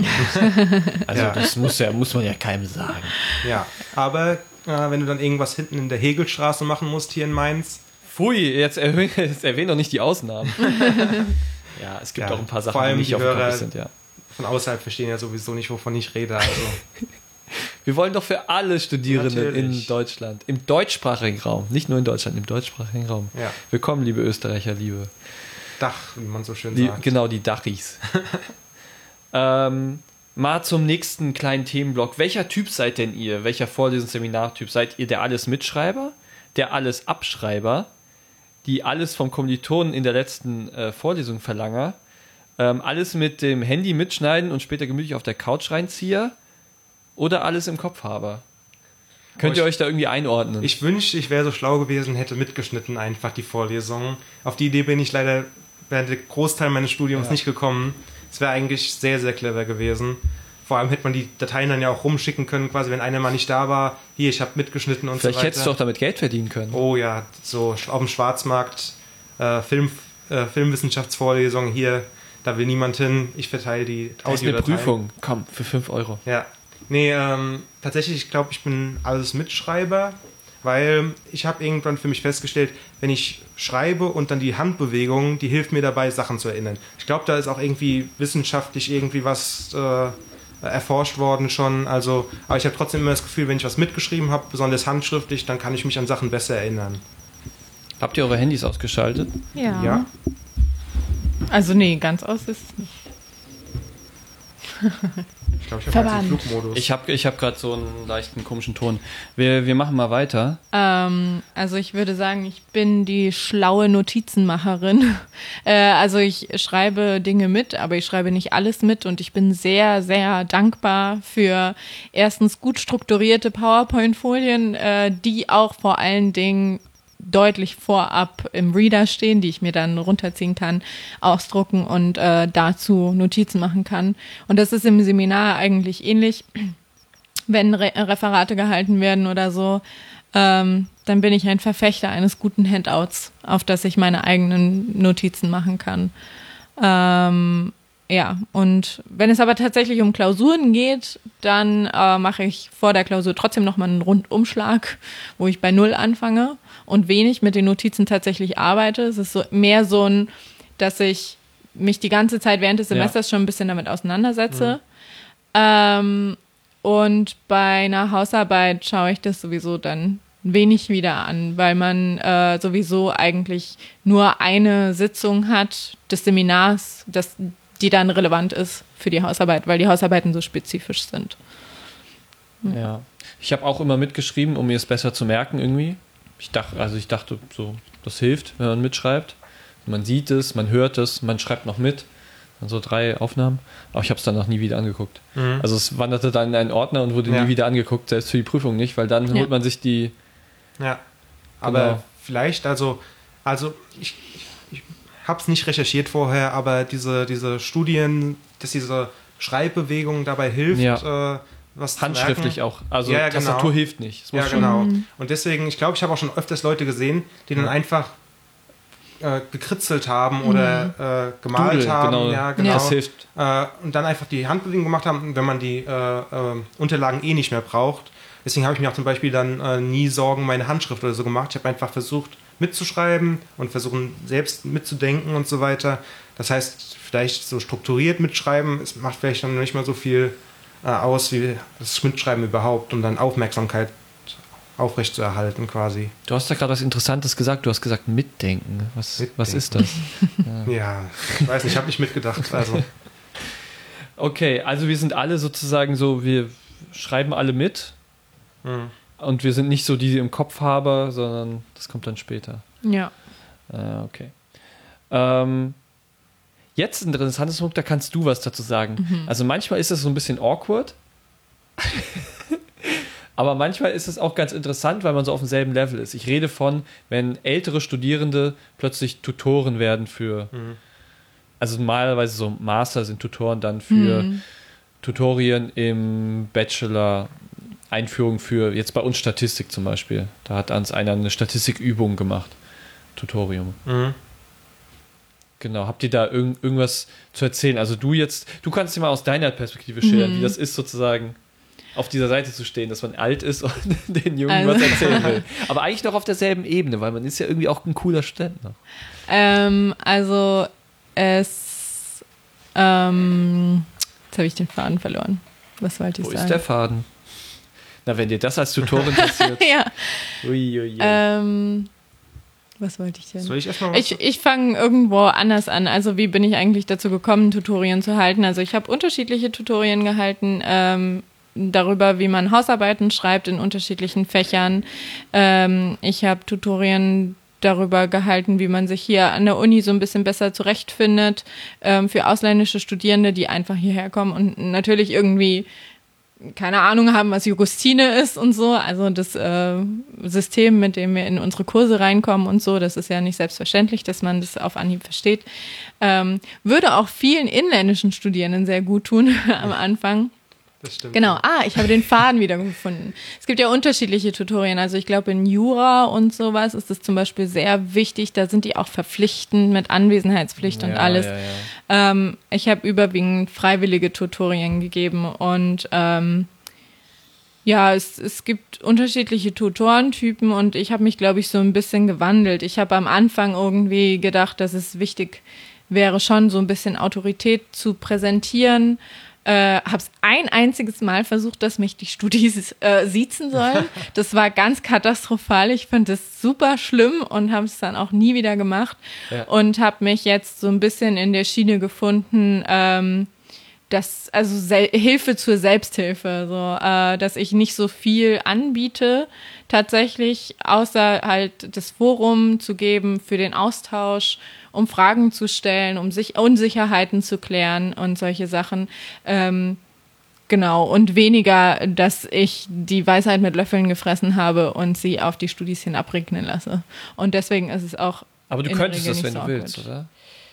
Also Ja. das muss, ja, muss man ja keinem sagen. Ja, aber äh, wenn du dann irgendwas hinten in der Hegelstraße machen musst hier in Mainz, Pfui, jetzt erwähnen jetzt erwähn doch nicht die Ausnahmen. Ja, es gibt Ja, auch ein paar vor Sachen, die allem nicht die auf dem Hörer- Campus sind, ja. von außerhalb verstehen ja sowieso nicht, wovon ich rede. Also. Wir wollen doch für alle Studierenden Natürlich. in Deutschland, im deutschsprachigen Raum, nicht nur in Deutschland, im deutschsprachigen Raum. Ja. Willkommen, liebe Österreicher, liebe. Dach, wie man so schön Die, sagt. genau, die Dachis. ähm, mal zum nächsten kleinen Themenblock. Welcher Typ seid denn ihr? Welcher Vorlesungsseminartyp? Seid ihr der Alles-Mitschreiber, der Alles-Abschreiber, die alles vom Kommilitonen in der letzten äh, Vorlesung Verlanger, ähm, alles mit dem Handy mitschneiden und später gemütlich auf der Couch reinzieher oder alles im Kopf habe? Könnt Oh, ihr ich- euch da irgendwie einordnen? Ich wünschte, ich wäre so schlau gewesen, hätte mitgeschnitten einfach die Vorlesungen. Auf die Idee bin ich leider während der Großteil meines Studiums Ja. nicht gekommen. Es wäre eigentlich sehr, sehr clever gewesen. Vor allem hätte man die Dateien dann ja auch rumschicken können, quasi wenn einer mal nicht da war. Hier, ich habe mitgeschnitten und Vielleicht so weiter. hättest du auch damit Geld verdienen können. Oh ja, so auf dem Schwarzmarkt, äh, Film, äh, Filmwissenschaftsvorlesungen hier, da will niemand hin. Ich verteile die Das ist eine Audiodateien. Prüfung. Komm, für fünf Euro. Ja. Nee, ähm, tatsächlich, ich glaube, ich bin alles Mitschreiber, weil ich habe irgendwann für mich festgestellt, wenn ich schreibe und dann die Handbewegung, die hilft mir dabei, Sachen zu erinnern. Ich glaube, da ist auch irgendwie wissenschaftlich irgendwie was äh, erforscht worden schon. Also, aber ich habe trotzdem immer das Gefühl, wenn ich was mitgeschrieben habe, besonders handschriftlich, dann kann ich mich an Sachen besser erinnern. Habt ihr eure Handys ausgeschaltet? Ja. Ja? Also nee, ganz aus ist es nicht. Ich glaube, ich habe jetzt den Verbannt. Flugmodus. Ich habe ich hab gerade so einen leichten komischen Ton. Wir, wir machen mal weiter. Ähm, also ich würde sagen, ich bin die schlaue Notizenmacherin. Äh, also ich schreibe Dinge mit, aber ich schreibe nicht alles mit und ich bin sehr, sehr dankbar für erstens gut strukturierte PowerPoint-Folien, äh, die auch vor allen Dingen deutlich vorab im Reader stehen, die ich mir dann runterziehen kann, ausdrucken und äh, dazu Notizen machen kann. Und das ist im Seminar eigentlich ähnlich. Wenn Re Referate gehalten werden oder so, ähm, dann bin ich ein Verfechter eines guten Handouts, auf das ich meine eigenen Notizen machen kann. Ähm, ja, und wenn es aber tatsächlich um Klausuren geht, dann äh, mache ich vor der Klausur trotzdem nochmal einen Rundumschlag, wo ich bei Null anfange und wenig mit den Notizen tatsächlich arbeite. Es ist so mehr so ein, dass ich mich die ganze Zeit während des Semesters schon ein bisschen damit auseinandersetze. Ähm, und bei einer Hausarbeit schaue ich das sowieso dann wenig wieder an, weil man äh, sowieso eigentlich nur eine Sitzung hat des Seminars, das, die dann relevant ist für die Hausarbeit, weil die Hausarbeiten so spezifisch sind. Ja. Ich habe auch immer mitgeschrieben, um mir es besser zu merken irgendwie. Ich dachte, also ich dachte so, das hilft, wenn man mitschreibt. Man sieht es, man hört es, man schreibt noch mit. Dann so drei Aufnahmen. Aber ich habe es dann noch nie wieder angeguckt. Mhm. Also es wanderte dann in einen Ordner und wurde Ja. nie wieder angeguckt, selbst für die Prüfung nicht, weil dann Ja. holt man sich die. Ja, aber Genau. vielleicht, also, also ich, ich, ich habe es nicht recherchiert vorher, aber diese, diese Studien, dass diese Schreibbewegung dabei hilft, Ja. äh, was zu Handschriftlich merken. auch. Also Ja, ja, genau. Tastatur hilft nicht. Es muss Ja, schon- genau. Und deswegen, ich glaube, ich habe auch schon öfters Leute gesehen, die dann einfach äh, gekritzelt haben oder äh, gemalt Doodle, haben. genau. Ja, genau. Das hilft. Äh, und dann einfach die Handbewegung gemacht haben, wenn man die äh, äh, Unterlagen eh nicht mehr braucht. Deswegen habe ich mir auch zum Beispiel dann äh, nie Sorgen um meine Handschrift oder so gemacht. Ich habe einfach versucht mitzuschreiben und versuchen selbst mitzudenken und so weiter. Das heißt, vielleicht so strukturiert mitschreiben, es macht vielleicht dann nicht mal so viel äh, aus wie das Mitschreiben überhaupt, um dann Aufmerksamkeit aufrechtzuerhalten quasi. Du hast da gerade was Interessantes gesagt. Du hast gesagt Mitdenken. Was, Mitdenken. was ist das? Ja, ich weiß nicht, ich habe nicht mitgedacht. Also, Okay, also wir sind alle sozusagen so, wir schreiben alle mit hm. und wir sind nicht so die, die im Kopf haben, sondern das kommt dann später. Ja. Ah, okay. Ähm, jetzt ein interessantes Punkt, da kannst du was dazu sagen. Also manchmal ist es so ein bisschen awkward, aber manchmal ist es auch ganz interessant, weil man so auf demselben Level ist. Ich rede von, wenn ältere Studierende plötzlich Tutoren werden für, also normalerweise so Master sind Tutoren dann für Mhm. Tutorien im Bachelor, Einführung für, jetzt bei uns Statistik zum Beispiel. Da hat uns einer eine Statistikübung gemacht. Tutorium. Mhm. Genau, habt ihr da irgend, irgendwas zu erzählen? Also du jetzt, du kannst dir mal aus deiner Perspektive schildern, Mhm. wie das ist sozusagen auf dieser Seite zu stehen, dass man alt ist und den Jungen Also- was erzählen will. Aber eigentlich noch auf derselben Ebene, weil man ist ja irgendwie auch ein cooler Student noch. Ähm, also es ähm, jetzt habe ich den Faden verloren. Was wollte ich Wo sagen? ist der Faden? Na, wenn dir das als Tutorin passiert. ja. Ui, ui, ui. Ähm, was wollte ich denn? Soll ich erstmal was? Ich, ich fange irgendwo anders an. Also wie bin ich eigentlich dazu gekommen, Tutorien zu halten? Also ich habe unterschiedliche Tutorien gehalten, ähm, darüber, wie man Hausarbeiten schreibt in unterschiedlichen Fächern. Ähm, ich habe Tutorien darüber gehalten, wie man sich hier an der Uni so ein bisschen besser zurechtfindet, ähm, für ausländische Studierende, die einfach hierher kommen und natürlich irgendwie keine Ahnung haben, was Jugostine ist und so. Also das äh, System, mit dem wir in unsere Kurse reinkommen und so, das ist ja nicht selbstverständlich, dass man das auf Anhieb versteht. Ähm, würde auch vielen inländischen Studierenden sehr gut tun am Anfang. Das stimmt. Genau, ah, ich habe den Faden wieder gefunden. Es gibt ja unterschiedliche Tutorien. Also ich glaube, in Jura und sowas ist es zum Beispiel sehr wichtig. Da sind die auch verpflichtend mit Anwesenheitspflicht und Ja, alles. ja, ja. Ähm, ich habe überwiegend freiwillige Tutorien gegeben und ähm, ja, es, es gibt unterschiedliche Tutorentypen und ich habe mich, glaube ich, so ein bisschen gewandelt. Ich habe am Anfang irgendwie gedacht, dass es wichtig wäre, schon so ein bisschen Autorität zu präsentieren. Äh, habe es ein einziges Mal versucht, dass mich die Studis äh, siezen sollen. Das war ganz katastrophal. Ich fand das super schlimm und habe es dann auch nie wieder gemacht. Ja. Und habe mich jetzt so ein bisschen in der Schiene gefunden, ähm, dass, also Sel- Hilfe zur Selbsthilfe, so, äh, dass ich nicht so viel anbiete, tatsächlich, außer halt das Forum zu geben für den Austausch, um Fragen zu stellen, um sich Unsicherheiten zu klären und solche Sachen. Ähm, genau, und weniger, dass ich die Weisheit mit Löffeln gefressen habe und sie auf die Studis hin abregnen lasse. Und deswegen ist es auch Aber du in der könntest Regel das, wenn nicht du so willst, awkward. oder?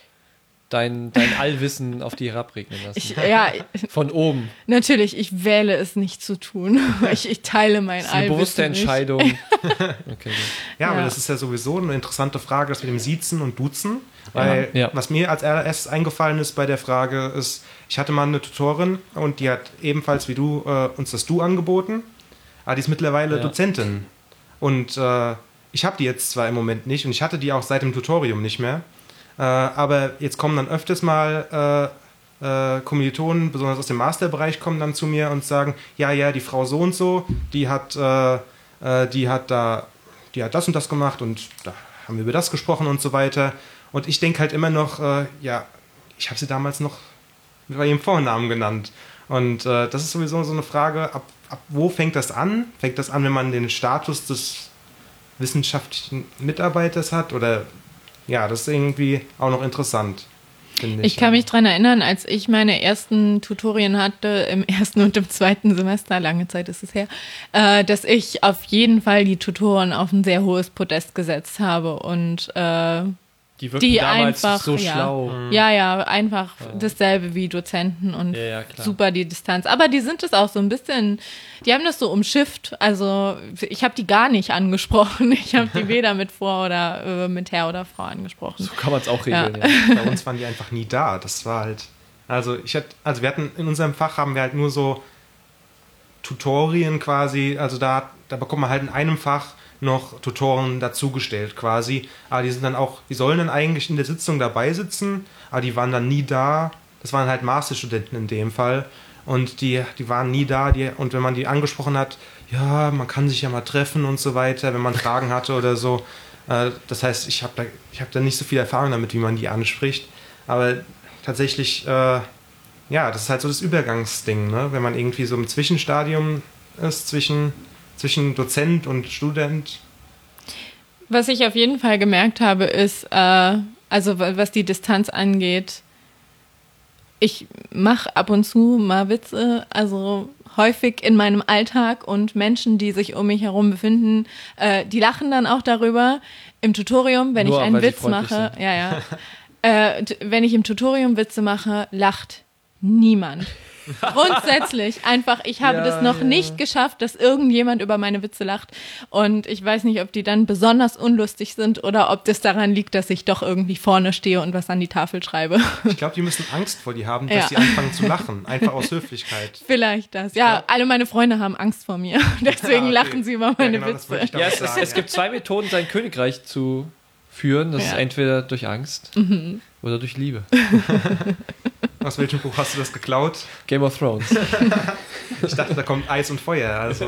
Dein, dein Allwissen auf die herabregnen lassen. Ich, ja, Von oben. natürlich, ich wähle es nicht zu tun. Ich, ich teile mein Das ist eine Allwissen bewusste nicht. Entscheidung. Okay, gut. Ja, aber Ja. das ist ja sowieso eine interessante Frage, das mit dem Siezen und Duzen. Weil Ja. was mir als allererstes eingefallen ist bei der Frage ist, ich hatte mal eine Tutorin und die hat ebenfalls wie du äh, uns das Du angeboten, aber die ist mittlerweile Ja. Dozentin. Und äh, ich habe die jetzt zwar im Moment nicht und ich hatte die auch seit dem Tutorium nicht mehr, äh, aber jetzt kommen dann öfters mal äh, äh, Kommilitonen, besonders aus dem Masterbereich, kommen dann zu mir und sagen, ja, ja, die Frau so und so, die hat, äh, äh, die hat da, die hat das und das gemacht und da haben wir über das gesprochen und so weiter. Und ich denke halt immer noch, äh, ja, ich habe sie damals noch bei ihrem Vornamen genannt. Und äh, das ist sowieso so eine Frage, ab, ab wo fängt das an? Fängt das an, wenn man den Status des wissenschaftlichen Mitarbeiters hat? Oder ja, das ist irgendwie auch noch interessant, finde ich. Ich kann mich dran erinnern, als ich meine ersten Tutorien hatte, im ersten und im zweiten Semester, lange Zeit ist es her, äh, dass ich auf jeden Fall die Tutoren auf ein sehr hohes Podest gesetzt habe und äh, Die wirkten die damals einfach, so ja. schlau. ja, ja, einfach dasselbe wie Dozenten und Ja, ja, klar. super die Distanz. Aber die sind es auch so ein bisschen, die haben das so umschifft. Also ich habe die gar nicht angesprochen. Ich habe die weder mit Vor- oder äh, mit Herr oder Frau angesprochen. So kann man es auch regeln. Ja. Ja. Bei uns waren die einfach nie da. Das war halt. Also ich hatte, also wir hatten in unserem Fach haben wir halt nur so Tutorien quasi, also da, da bekommt man halt in einem Fach noch Tutoren dazugestellt quasi. Aber die sind dann auch, die sollen dann eigentlich in der Sitzung dabei sitzen, aber die waren dann nie da. Das waren halt Masterstudenten in dem Fall. Und die, die waren nie da. Die, und wenn man die angesprochen hat, ja, man kann sich ja mal treffen und so weiter, wenn man Fragen hatte oder so. Äh, das heißt, ich habe da, ich hab da nicht so viel Erfahrung damit, wie man die anspricht. Aber tatsächlich, äh, ja, das ist halt so das Übergangsding, ne? Wenn man irgendwie so im Zwischenstadium ist zwischen, zwischen Dozent und Student. Was ich auf jeden Fall gemerkt habe, ist, äh, also was die Distanz angeht, ich mache ab und zu mal Witze, also häufig in meinem Alltag und Menschen, die sich um mich herum befinden, äh, die lachen dann auch darüber. Im Tutorium, wenn Nur, ich einen weil sie Witz freundlich mache, sind. ja, ja, äh, t- wenn ich im Tutorium Witze mache, lacht niemand. Grundsätzlich einfach, ich habe Ja, das noch ja. nicht geschafft, dass irgendjemand über meine Witze lacht und ich weiß nicht, ob die dann besonders unlustig sind oder ob das daran liegt, dass ich doch irgendwie vorne stehe und was an die Tafel schreibe. Ich glaube, die müssen Angst vor die haben, dass Ja. sie anfangen zu lachen. Einfach aus Höflichkeit. Vielleicht das. Ja, glaub- alle meine Freunde haben Angst vor mir, deswegen Ja, okay. lachen sie über meine Ja, genau, das Witze. wollte ich Ja, damit es, es, sagen. es gibt zwei Methoden, sein Königreich zu führen. Das ist Ja. entweder durch Angst oder durch Liebe. Aus welchem Buch hast du das geklaut? Game of Thrones. Ich dachte, da kommt Eis und Feuer. Also.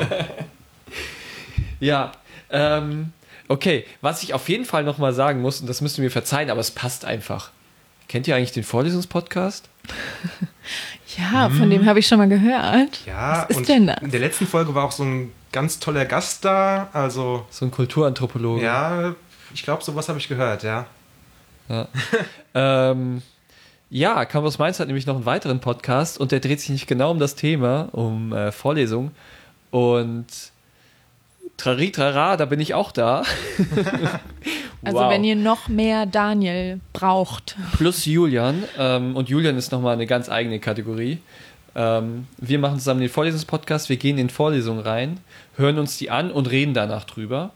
Ja, ähm, okay. Was ich auf jeden Fall nochmal sagen muss, und das müsst ihr mir verzeihen, aber es passt einfach. Kennt ihr eigentlich den Vorlesungspodcast? Ja, von dem habe ich schon mal gehört. Ja, Was ist und denn das? in der letzten Folge war auch so ein ganz toller Gast da. Also, So ein Kulturanthropologe. ja, ich glaube, sowas habe ich gehört, ja. Ja, ähm, ja, Campus Mainz hat nämlich noch einen weiteren Podcast und der dreht sich nicht genau um das Thema, um äh, Vorlesung. Und Trari Trara, da bin ich auch da. Also Wow. wenn ihr noch mehr Daniel braucht. Plus Julian. Ähm, und Julian ist nochmal eine ganz eigene Kategorie. Ähm, wir machen zusammen den Vorlesungspodcast, wir gehen in Vorlesungen rein, hören uns die an und reden danach drüber.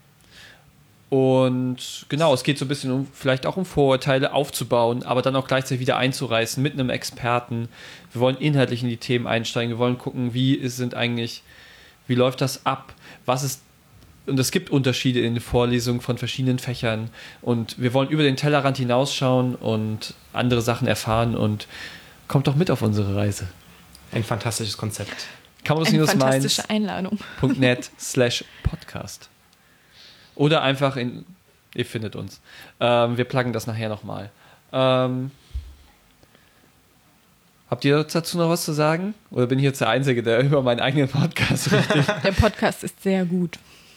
Und genau, es geht so ein bisschen um, vielleicht auch um Vorurteile aufzubauen, aber dann auch gleichzeitig wieder einzureißen mit einem Experten. Wir wollen inhaltlich in die Themen einsteigen, wir wollen gucken, wie sind eigentlich, wie läuft das ab, was ist, und es gibt Unterschiede in den Vorlesungen von verschiedenen Fächern und wir wollen über den Tellerrand hinausschauen und andere Sachen erfahren und kommt doch mit auf unsere Reise. Ein fantastisches Konzept. Eine fantastische Einladung. .net slash podcast. Oder einfach in, ihr findet uns. Ähm, wir pluggen das nachher nochmal. Ähm, habt ihr dazu noch was zu sagen? Oder bin ich jetzt der Einzige, der über meinen eigenen Podcast richtig... Der Podcast ist sehr gut.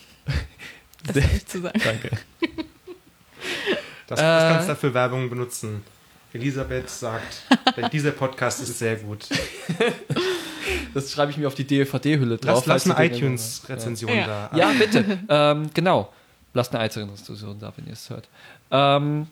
Das Sehr- soll ich zu sagen. Danke. Das, das Äh. kannst du dafür Werbung benutzen. Elisabeth sagt, dieser Podcast ist sehr gut. Das schreibe ich mir auf die D V D-Hülle drauf. Lass, lass falls eine ihr den- iTunes-Rezension Ja. da. Ja, bitte. ähm, genau. Lasst eine iTunes-Rezension da, wenn ihr es hört. Ähm,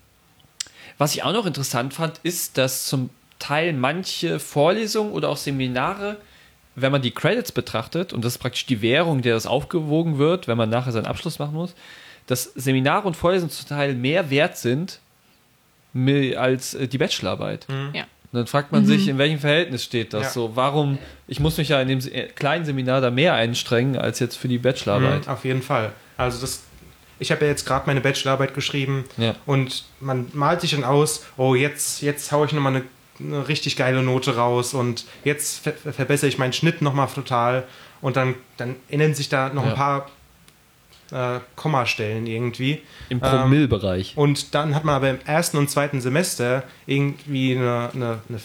was ich auch noch interessant fand, ist, dass zum Teil manche Vorlesungen oder auch Seminare, wenn man die Credits betrachtet, und das ist praktisch die Währung, der das aufgewogen wird, wenn man nachher seinen Abschluss machen muss, dass Seminare und Vorlesungen zum Teil mehr wert sind mi- als äh, die Bachelorarbeit. Ja. Und dann fragt man sich, in welchem Verhältnis steht das Ja. so? Warum, ich muss mich ja in dem Se- kleinen Seminar da mehr einstrengen, als jetzt für die Bachelorarbeit. Mhm, auf jeden Fall. Also das, ich habe ja jetzt gerade meine Bachelorarbeit geschrieben Ja. und man malt sich dann aus, oh, jetzt, jetzt haue ich nochmal eine, eine richtig geile Note raus und jetzt ver ver verbessere ich meinen Schnitt nochmal total und dann, dann ändern sich da noch Ja. ein paar äh, Kommastellen irgendwie. Im Promillbereich. Und dann hat man aber im ersten und zweiten Semester irgendwie eine, eine, eine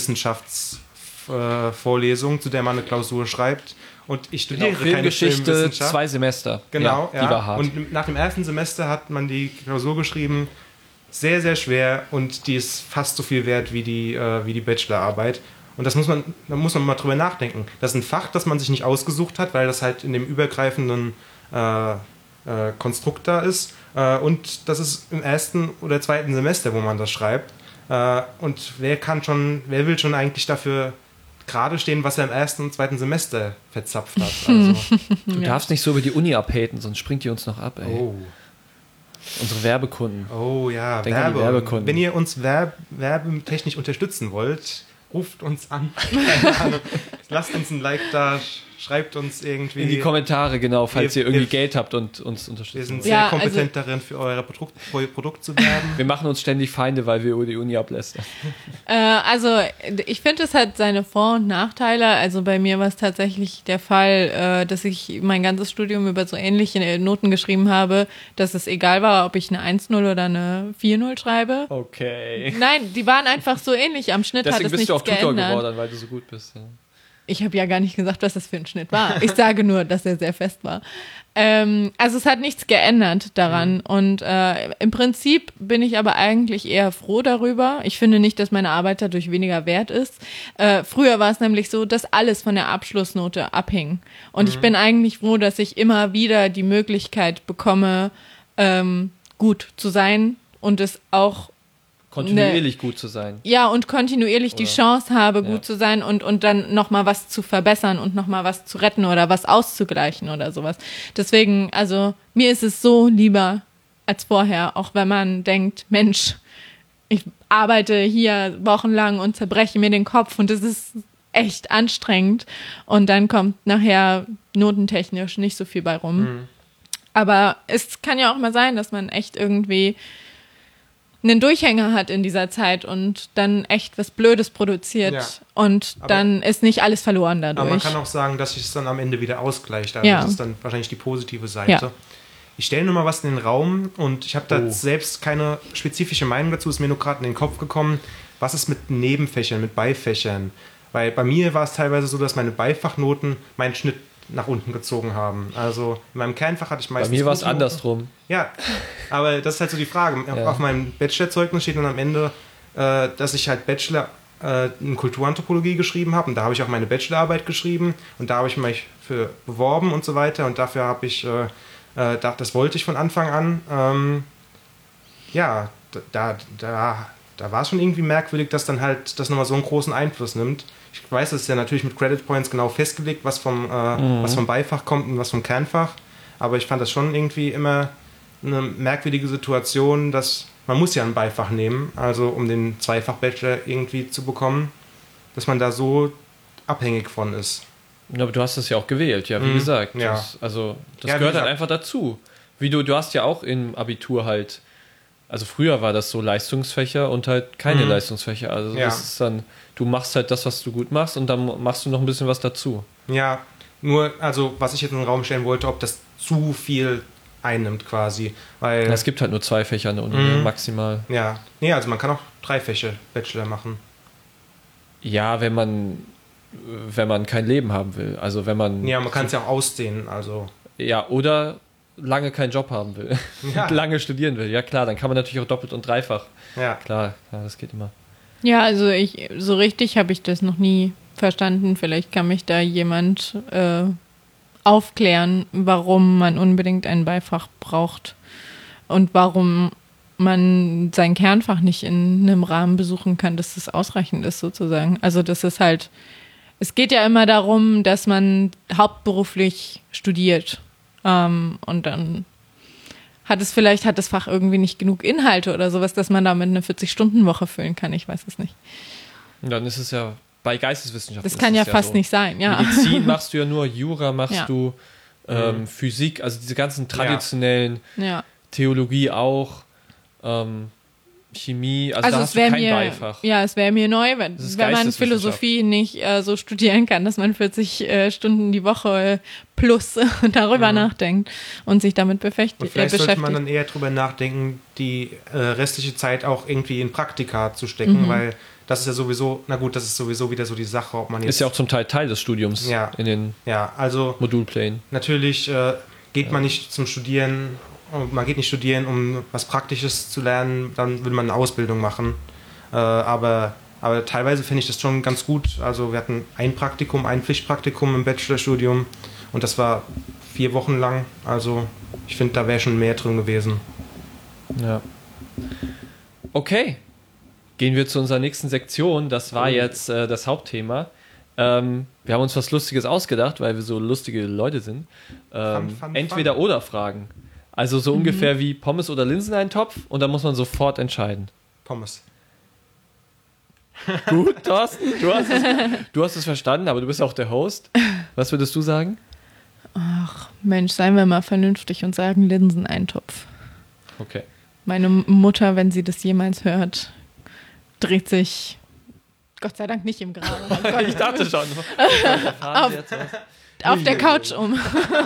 Filmwissenschaftsvorlesung, zu der man eine Klausur schreibt. Und ich studiere Genau, keine Filmgeschichte, Filmwissenschaft. zwei Semester. Genau, ja, ja. Die war hart. Und nach dem ersten Semester hat man die Klausur geschrieben. Sehr, sehr schwer und die ist fast so viel wert wie die, äh, wie die Bachelorarbeit. Und das muss man, da muss man mal drüber nachdenken. Das ist ein Fach, das man sich nicht ausgesucht hat, weil das halt in dem übergreifenden äh, äh, Konstrukt da ist. Äh, und das ist im ersten oder zweiten Semester, wo man das schreibt. Äh, und wer kann schon, wer will schon eigentlich dafür gerade stehen, was er im ersten und zweiten Semester verzapft hat? Also, Du darfst nicht so über die Uni abhaten, sonst springt die uns noch ab, ey. oh. Unsere Werbekunden. Oh ja, Denk an die Werbung. Werbekunden. Wenn ihr uns werb werbetechnisch unterstützen wollt, ruft uns an. Keine Ahnung. Lasst uns ein Like da, schreibt uns irgendwie. In die Kommentare, genau, falls Wir- ihr irgendwie wir- Geld habt und uns Wir unterstützen sind wollt. sehr Ja, kompetent darin, für euer Produkt, für euer Produkt zu werben. Wir machen uns ständig Feinde, weil wir über die Uni ablästern. Äh, also ich finde, es hat seine Vor- und Nachteile. Also bei mir war es tatsächlich der Fall, äh, dass ich mein ganzes Studium über so ähnliche Noten geschrieben habe, dass es egal war, ob ich eine eins null oder eine vier null schreibe. Okay. Nein, die waren einfach so ähnlich. Am Schnitt hat Deswegen es bist nichts du auch Tutor geändert. geworden, weil du so gut bist. Ja. Ich habe ja gar nicht gesagt, was das für ein Schnitt war. Ich sage nur, dass er sehr fest war. Ähm, also es hat nichts geändert daran. Und äh, im Prinzip bin ich aber eigentlich eher froh darüber. Ich finde nicht, dass meine Arbeit dadurch weniger wert ist. Äh, früher war es nämlich so, dass alles von der Abschlussnote abhing. Und ich bin eigentlich froh, dass ich immer wieder die Möglichkeit bekomme, ähm, gut zu sein und es auch Kontinuierlich gut zu sein. ja, und kontinuierlich die Oder- Chance habe, Ja. gut zu sein und, und dann nochmal was zu verbessern und nochmal was zu retten oder was auszugleichen oder sowas. Deswegen, also mir ist es so lieber als vorher, auch wenn man denkt, Mensch, ich arbeite hier wochenlang und zerbreche mir den Kopf und es ist echt anstrengend und dann kommt nachher notentechnisch nicht so viel bei rum. Aber es kann ja auch mal sein, dass man echt irgendwie einen Durchhänger hat in dieser Zeit und dann echt was Blödes produziert Ja. und Aber- dann ist nicht alles verloren dadurch. Aber man kann auch sagen, dass sich es dann am Ende wieder ausgleicht. Also Ja. das ist dann wahrscheinlich die positive Seite. Ja. Ich stelle nur mal was in den Raum und ich habe da Oh. selbst keine spezifische Meinung dazu, ist mir nur gerade in den Kopf gekommen. Was ist mit Nebenfächern, mit Beifächern? Weil bei mir war es teilweise so, dass meine Beifachnoten meinen Schnitt nach unten gezogen haben. Also in meinem Kernfach hatte ich Bei meistens... mir war es gute Noten. andersrum. Ja, aber das ist halt so die Frage. Ja. Auf meinem Bachelorzeugnis steht dann am Ende, äh, dass ich halt Bachelor äh, in Kulturanthropologie geschrieben habe und da habe ich auch meine Bachelorarbeit geschrieben und da habe ich mich für beworben und so weiter und dafür habe ich, äh, äh, da, das wollte ich von Anfang an. Ähm, ja, da, da, da war es schon irgendwie merkwürdig, dass dann halt das nochmal so einen großen Einfluss nimmt. Ich weiß, es ist ja natürlich mit Credit Points genau festgelegt, was vom, äh, Mhm. was vom Beifach kommt und was vom Kernfach. Aber ich fand das schon irgendwie immer eine merkwürdige Situation, dass man muss ja ein Beifach nehmen, also um den Zweifach-Bachelor irgendwie zu bekommen, dass man da so abhängig von ist. Ja, aber du hast es ja auch gewählt, ja, wie Mhm, gesagt. ja. Das, also, das Ja, wie gehört halt gesagt. einfach dazu. Wie du, du hast ja auch im Abitur halt, also früher war das so Leistungsfächer und halt keine Mhm. Leistungsfächer. Also Ja. das ist dann, du machst halt das, was du gut machst und dann machst du noch ein bisschen was dazu. Ja, nur, also was ich jetzt in den Raum stellen wollte, ob das zu viel einnimmt quasi, weil, Es gibt halt nur zwei Fächer an der Uni, Mhm. maximal. ja, nee, also man kann auch drei Fächer Bachelor machen. Ja, wenn man, wenn man kein Leben haben will. Also wenn man, Ja, man kann es ja auch ausdehnen, also, ja, oder lange keinen Job haben will. Ja. lange studieren will. Ja klar, dann kann man natürlich auch doppelt und dreifach. ja. Klar, klar, das geht immer. Ja, also ich so richtig habe ich das noch nie verstanden. Vielleicht kann mich da jemand äh, aufklären, warum man unbedingt ein Beifach braucht und warum man sein Kernfach nicht in einem Rahmen besuchen kann, dass das ausreichend ist sozusagen. Also das ist halt, es geht ja immer darum, dass man hauptberuflich studiert ähm, und dann hat es vielleicht, hat das Fach irgendwie nicht genug Inhalte oder sowas, dass man damit eine vierzig-Stunden-Woche füllen kann. Ich weiß es nicht. Und dann ist es ja bei Geisteswissenschaften. Das kann ist ja es fast so. nicht sein, ja. Medizin machst du ja nur, Jura machst Ja. du, ähm, Physik, also diese ganzen Ja. traditionellen, Ja. Theologie auch, ähm, Chemie, also, Also da es hast du wäre kein mir, Beifach. ja, es wäre mir neu, wenn, Das ist wenn man Geisteswissenschaft. Philosophie nicht äh, so studieren kann, dass man vierzig äh, Stunden die Woche plus darüber Mhm. nachdenkt und sich damit befecht, Und äh, vielleicht sollte beschäftigt. man dann eher drüber nachdenken, die äh, restliche Zeit auch irgendwie in Praktika zu stecken, Mhm. weil das ist ja sowieso, na gut, das ist sowieso wieder so die Sache, ob man jetzt... Ist ja auch zum Teil Teil des Studiums Ja. in den Ja, also Modulplänen. natürlich äh, geht man nicht zum Studieren, und man geht nicht studieren, um was Praktisches zu lernen, dann will man eine Ausbildung machen. Äh, aber, aber teilweise finde ich das schon ganz gut. Also wir hatten ein Praktikum, ein Pflichtpraktikum im Bachelorstudium und das war vier Wochen lang. Also ich finde, da wäre schon mehr drin gewesen. Ja. Okay. Gehen wir zu unserer nächsten Sektion. Das war jetzt äh, das Hauptthema. Ähm, wir haben uns was Lustiges ausgedacht, weil wir so lustige Leute sind. Ähm, Fun, fun, entweder fun. oder Fragen. Also so ungefähr wie Pommes oder Linseneintopf und da muss man sofort entscheiden. Pommes. Gut, Thorsten, du hast, es, du hast es verstanden, aber du bist auch der Host. Was würdest du sagen? Ach, Mensch, seien wir mal vernünftig und sagen Linseneintopf. Okay. Meine Mutter, wenn sie das jemals hört, dreht sich Gott sei Dank nicht im Grabe. Oh Gott. Ich dachte schon. Auf, auf der Couch um.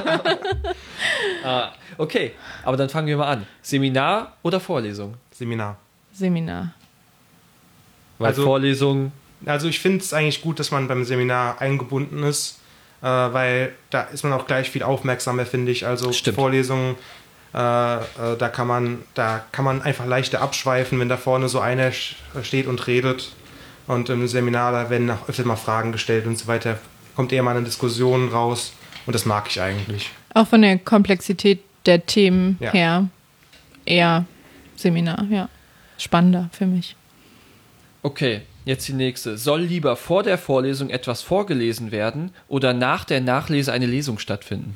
Ah, okay, aber dann fangen wir mal an. Seminar oder Vorlesung? Seminar. Seminar. Weil Also- Vorlesung, Also ich finde es eigentlich gut, dass man beim Seminar eingebunden ist, äh, weil da ist man auch gleich viel aufmerksamer, finde ich. Also Stimmt. Vorlesungen, äh, äh, da kann man, da kann man einfach leichter abschweifen, wenn da vorne so einer sch- steht und redet. Und im Seminar, da werden auch öfter mal Fragen gestellt und so weiter. Kommt eher mal eine Diskussion raus und das mag ich eigentlich. Auch von der Komplexität der Themen Ja. her eher Seminar, ja. Spannender für mich. okay, jetzt die nächste. Soll lieber vor der Vorlesung etwas vorgelesen werden oder nach der Nachlese eine Lesung stattfinden?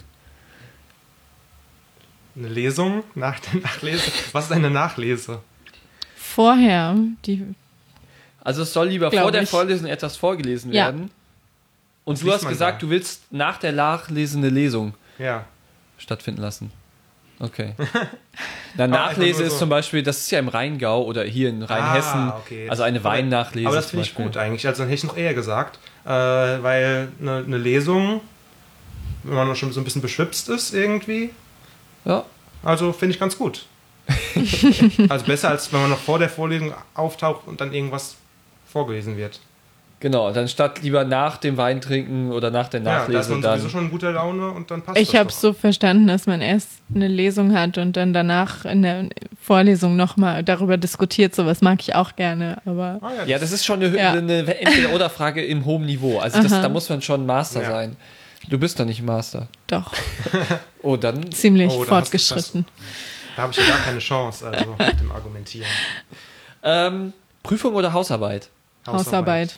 Eine Lesung nach der Nachlese. Was ist eine Nachlese? Vorher, die Also es soll lieber Glaub vor der ich. Vorlesung etwas vorgelesen Ja. werden. Und Was du liest hast man gesagt, da? du willst nach der Nachlese eine Lesung Ja. stattfinden lassen. Okay. Na, Aber einfach Nachlese nur ist so- zum Beispiel, das ist ja im Rheingau oder hier in Rheinhessen, Ah, okay. also eine Aber- Weinnachlese. Aber das zum finde ich Beispiel. gut eigentlich. Also dann hätte ich noch eher gesagt, äh, weil eine, eine Lesung, wenn man schon so ein bisschen beschwipst ist irgendwie, Ja. also finde ich ganz gut. Also besser, als wenn man noch vor der Vorlesung auftaucht und dann irgendwas vorgelesen wird. Genau, dann statt lieber nach dem Wein trinken oder nach der Ja, da ist Nachlese man dann. sowieso schon in guter Laune und dann passt Ich das habe es doch. so verstanden, dass man erst eine Lesung hat und dann danach in der Vorlesung nochmal darüber diskutiert. Sowas mag ich auch gerne, aber Ah, ja, Ja, das ist schon eine, Ja. eine Entweder-Oder-Frage im hohen Niveau. Also das, Aha. da muss man schon Master Ja. sein. Du bist doch nicht Master. doch Oh, dann. ziemlich Oh, da hast du fortgeschritten. Da habe ich ja gar keine Chance, also mit dem Argumentieren. Ähm, Prüfung oder Hausarbeit? Hausarbeit.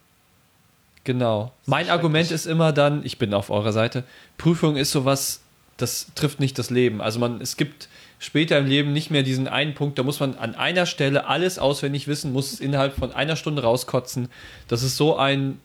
Genau. Mein Argument ist immer dann, ich bin auf eurer Seite, Prüfung ist sowas, das trifft nicht das Leben. Also man, es gibt später im Leben nicht mehr diesen einen Punkt, da muss man an einer Stelle alles auswendig wissen, muss es innerhalb von einer Stunde rauskotzen. Das ist so ein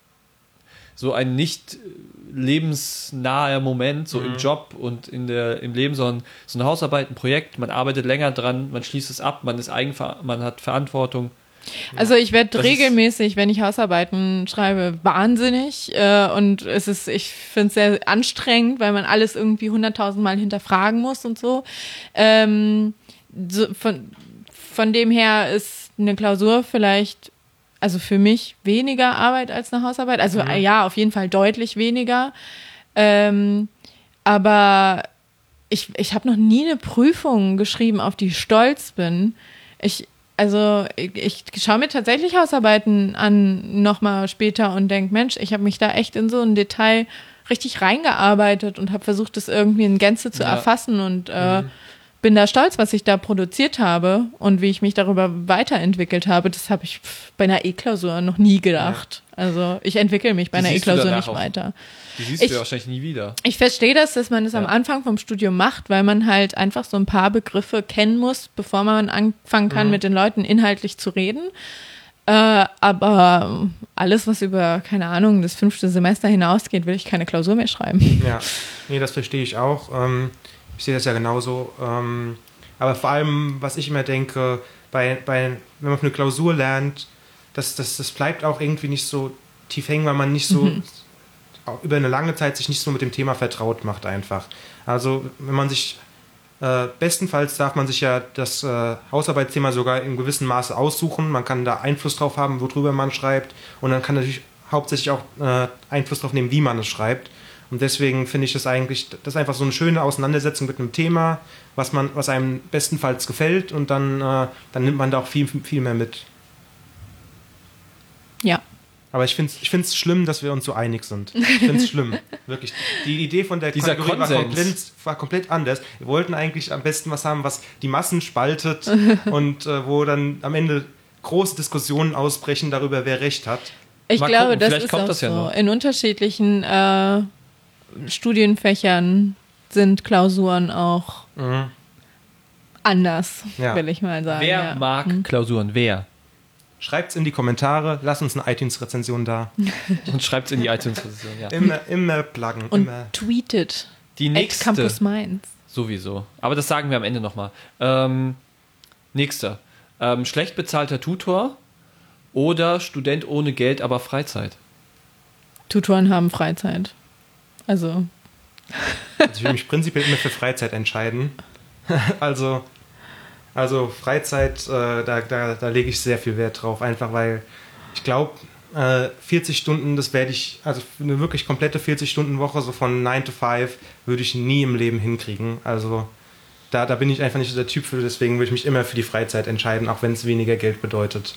so ein nicht lebensnaher Moment, so im Job und in der, im Leben, sondern so eine Hausarbeit, ein Projekt, man arbeitet länger dran, man schließt es ab, man ist Eigenver man hat Verantwortung. Also ich werde Das ist- regelmäßig, wenn ich Hausarbeiten schreibe, wahnsinnig äh, und es ist, ich finde es sehr anstrengend, weil man alles irgendwie hunderttausend Mal hinterfragen muss und so. Ähm, so von, von dem her ist eine Klausur vielleicht, also für mich weniger Arbeit als eine Hausarbeit. Also äh, ja, auf jeden Fall deutlich weniger. Ähm, aber ich, ich habe noch nie eine Prüfung geschrieben, auf die ich stolz bin. Ich, also ich, ich schaue mir tatsächlich Hausarbeiten an nochmal später und denke, Mensch, ich habe mich da echt in so ein Detail richtig reingearbeitet und habe versucht, das irgendwie in Gänze zu Ja. erfassen und äh, bin da stolz, was ich da produziert habe und wie ich mich darüber weiterentwickelt habe. Das habe ich pff, bei einer E-Klausur noch nie gedacht. Also ich entwickle mich bei Die einer siehst du E-Klausur danach nicht auch. weiter. Die siehst Ich- du ja wahrscheinlich nie wieder. Ich verstehe das, dass man das am Ja. Anfang vom Studium macht, weil man halt einfach so ein paar Begriffe kennen muss, bevor man anfangen kann, mit den Leuten inhaltlich zu reden. Äh, aber alles, was über, keine Ahnung, das fünfte Semester hinausgeht, will ich keine Klausur mehr schreiben. Ja, nee, das verstehe ich auch. Ähm, ich sehe das ja genauso. Ähm, aber vor allem, was ich immer denke, bei, bei, wenn man für eine Klausur lernt, das, das, das bleibt auch irgendwie nicht so tief hängen, weil man nicht so auch über eine lange Zeit sich nicht so mit dem Thema vertraut macht einfach. Also wenn man sich, äh, bestenfalls darf man sich ja das äh, Hausarbeitsthema sogar in gewissem Maße aussuchen. Man kann da Einfluss drauf haben, worüber man schreibt. Und dann kann natürlich hauptsächlich auch äh, Einfluss drauf nehmen, wie man es schreibt. Und deswegen finde ich das eigentlich, das ist einfach so eine schöne Auseinandersetzung mit einem Thema, was man, was einem bestenfalls gefällt und dann, äh, dann nimmt man da auch viel, viel mehr mit. Ja. Aber ich finde es ich find's schlimm, dass wir uns so einig sind. Ich finde es schlimm. Wirklich. Die Idee von der Dieser Kategorie war Konsens. komplett, war komplett anders. Wir wollten eigentlich am besten was haben, was die Massen spaltet und äh, wo dann am Ende große Diskussionen ausbrechen darüber, wer recht hat. Ich Mal glaube, gucken, das vielleicht ist kommt auch das ja so. noch. In unterschiedlichen äh, Studienfächern sind Klausuren auch Mhm. anders, Ja. will ich mal sagen. Wer ja. mag Klausuren? Wer? Schreibt's in die Kommentare, lasst uns eine iTunes-Rezension da. Und schreibt es in die iTunes-Position, ja. Immer, immer pluggen. Und immer. tweetet. Die At nächste. Campus Mainz. Sowieso. Aber das sagen wir am Ende nochmal. Ähm, nächster. Ähm, schlecht bezahlter Tutor oder Student ohne Geld, aber Freizeit. Tutoren haben Freizeit. Also, Also ich will mich prinzipiell immer für Freizeit entscheiden. Also, also Freizeit, äh, da, da, da lege ich sehr viel Wert drauf, einfach weil ich glaube, äh, vierzig Stunden, das werde ich, also für eine wirklich komplette vierzig-Stunden-Woche, so von nine to five, würde ich nie im Leben hinkriegen. Also da, da bin ich einfach nicht so der Typ für, deswegen würde ich mich immer für die Freizeit entscheiden, auch wenn es weniger Geld bedeutet.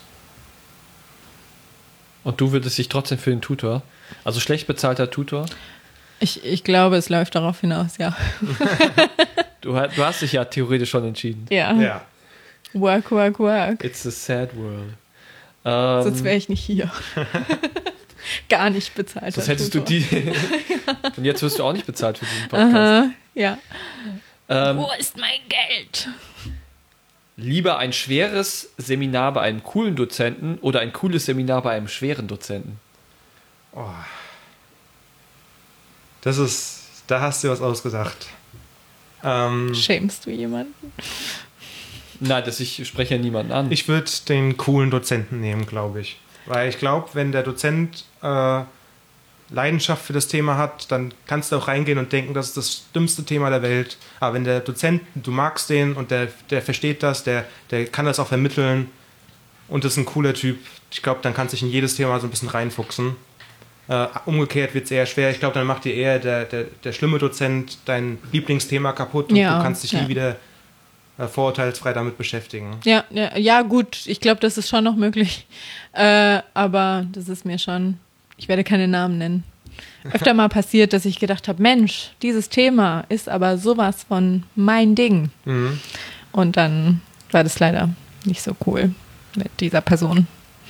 Und du würdest dich trotzdem für den Tutor. Also schlecht bezahlter Tutor. ich, ich glaube, es läuft darauf hinaus, ja. Du, ha- du hast dich ja theoretisch schon entschieden. Ja. Ja. Work, work, work. It's a sad world. Ähm, Sonst wäre ich nicht hier. Gar nicht bezahlt. sonst hättest du die. Und jetzt wirst du auch nicht bezahlt für diesen Podcast. Aha, ja. Ähm, Wo ist mein Geld? lieber ein schweres Seminar bei einem coolen Dozenten oder ein cooles Seminar bei einem schweren Dozenten? Oh. Das ist, da hast du was ausgedacht. Ähm, Schämst du jemanden? Nein, das, ich spreche ja niemanden an. ich würde den coolen Dozenten nehmen, glaube ich. Weil ich glaube, wenn der Dozent äh, Leidenschaft für das Thema hat, dann kannst du auch reingehen und denken, das ist das dümmste Thema der Welt. Aber wenn der Dozent, du magst den und der, der versteht das, der, der kann das auch vermitteln und ist ein cooler Typ, ich glaube, dann kannst du dich in jedes Thema so ein bisschen reinfuchsen. Äh, umgekehrt wird es eher schwer. Ich glaube, dann macht dir eher der, der, der schlimme Dozent dein Lieblingsthema kaputt und Ja, du kannst dich ja. nie wieder äh, vorurteilsfrei damit beschäftigen. Ja, ja, ja gut, ich glaube, das ist schon noch möglich. Äh, aber das ist mir schon, ich werde keine Namen nennen, öfter mal passiert, dass ich gedacht habe, Mensch, dieses Thema ist aber sowas von mein Ding. Mhm. Und dann war das leider nicht so cool mit dieser Person.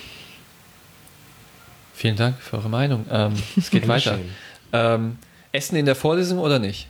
Vielen Dank für eure Meinung. Ähm, es geht weiter. Ähm, Essen in der Vorlesung oder nicht?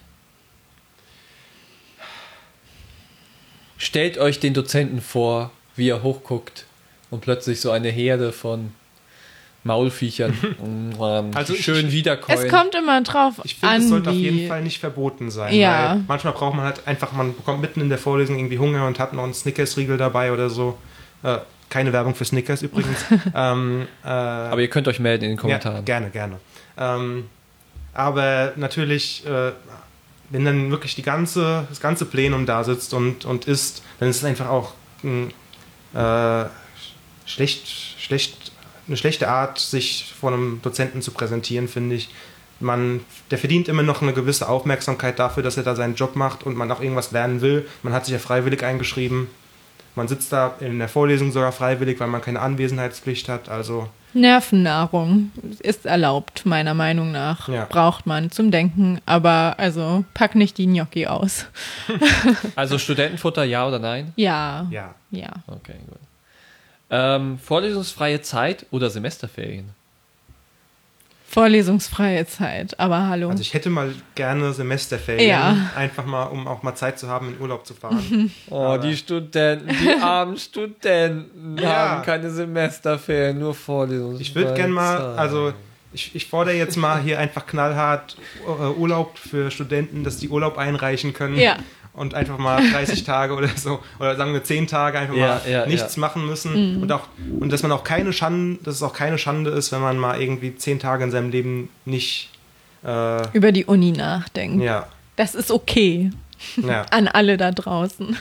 Stellt euch den Dozenten vor, wie er hochguckt und plötzlich so eine Herde von Maulviechern ähm, Also die schön ich- wiederkäuen. Es kommt immer drauf Ich finde, an, es sollte auf wie- jeden Fall nicht verboten sein. Ja. Weil manchmal braucht man halt einfach, man bekommt mitten in der Vorlesung irgendwie Hunger und hat noch einen Snickers-Riegel dabei oder so. Äh, keine Werbung für Snickers übrigens. ähm, äh, Aber ihr könnt euch melden in den Kommentaren. Ja, gerne, gerne. Ähm, aber natürlich, äh, wenn dann wirklich die ganze, das ganze Plenum da sitzt und, und isst, dann ist es einfach auch ein, äh, schlecht, schlecht, eine schlechte Art, sich vor einem Dozenten zu präsentieren, finde ich. Man, der verdient immer noch eine gewisse Aufmerksamkeit dafür, dass er da seinen Job macht und man auch irgendwas lernen will. Man hat sich ja freiwillig eingeschrieben. Man sitzt da in der Vorlesung sogar freiwillig, weil man keine Anwesenheitspflicht hat. Also Nervennahrung ist erlaubt, meiner Meinung nach. Ja. Braucht man zum Denken, aber also pack nicht die Gnocchi aus. Also Studentenfutter, ja oder nein? Ja. ja. Ja. Okay, gut. Ähm, vorlesungsfreie Zeit oder Semesterferien? Vorlesungsfreie Zeit, aber hallo. Also ich hätte mal gerne Semesterferien, Ja. einfach mal, um auch mal Zeit zu haben, in Urlaub zu fahren. Oh, Aber- die Studenten, die armen Studenten Ja. haben keine Semesterferien, nur Vorlesungsfreie Ich würde gerne mal, Zeit. also ich, ich fordere jetzt mal hier einfach knallhart äh, Urlaub für Studenten, dass die Urlaub einreichen können Ja. und einfach mal dreißig Tage oder so, oder sagen wir zehn Tage einfach Ja, mal ja, nichts ja. machen müssen Mhm. und auch und dass man auch keine Schande, dass es auch keine Schande ist, wenn man mal irgendwie zehn Tage in seinem Leben nicht äh, Über die Uni nachdenken. ja, Das ist okay. ja. An alle da draußen.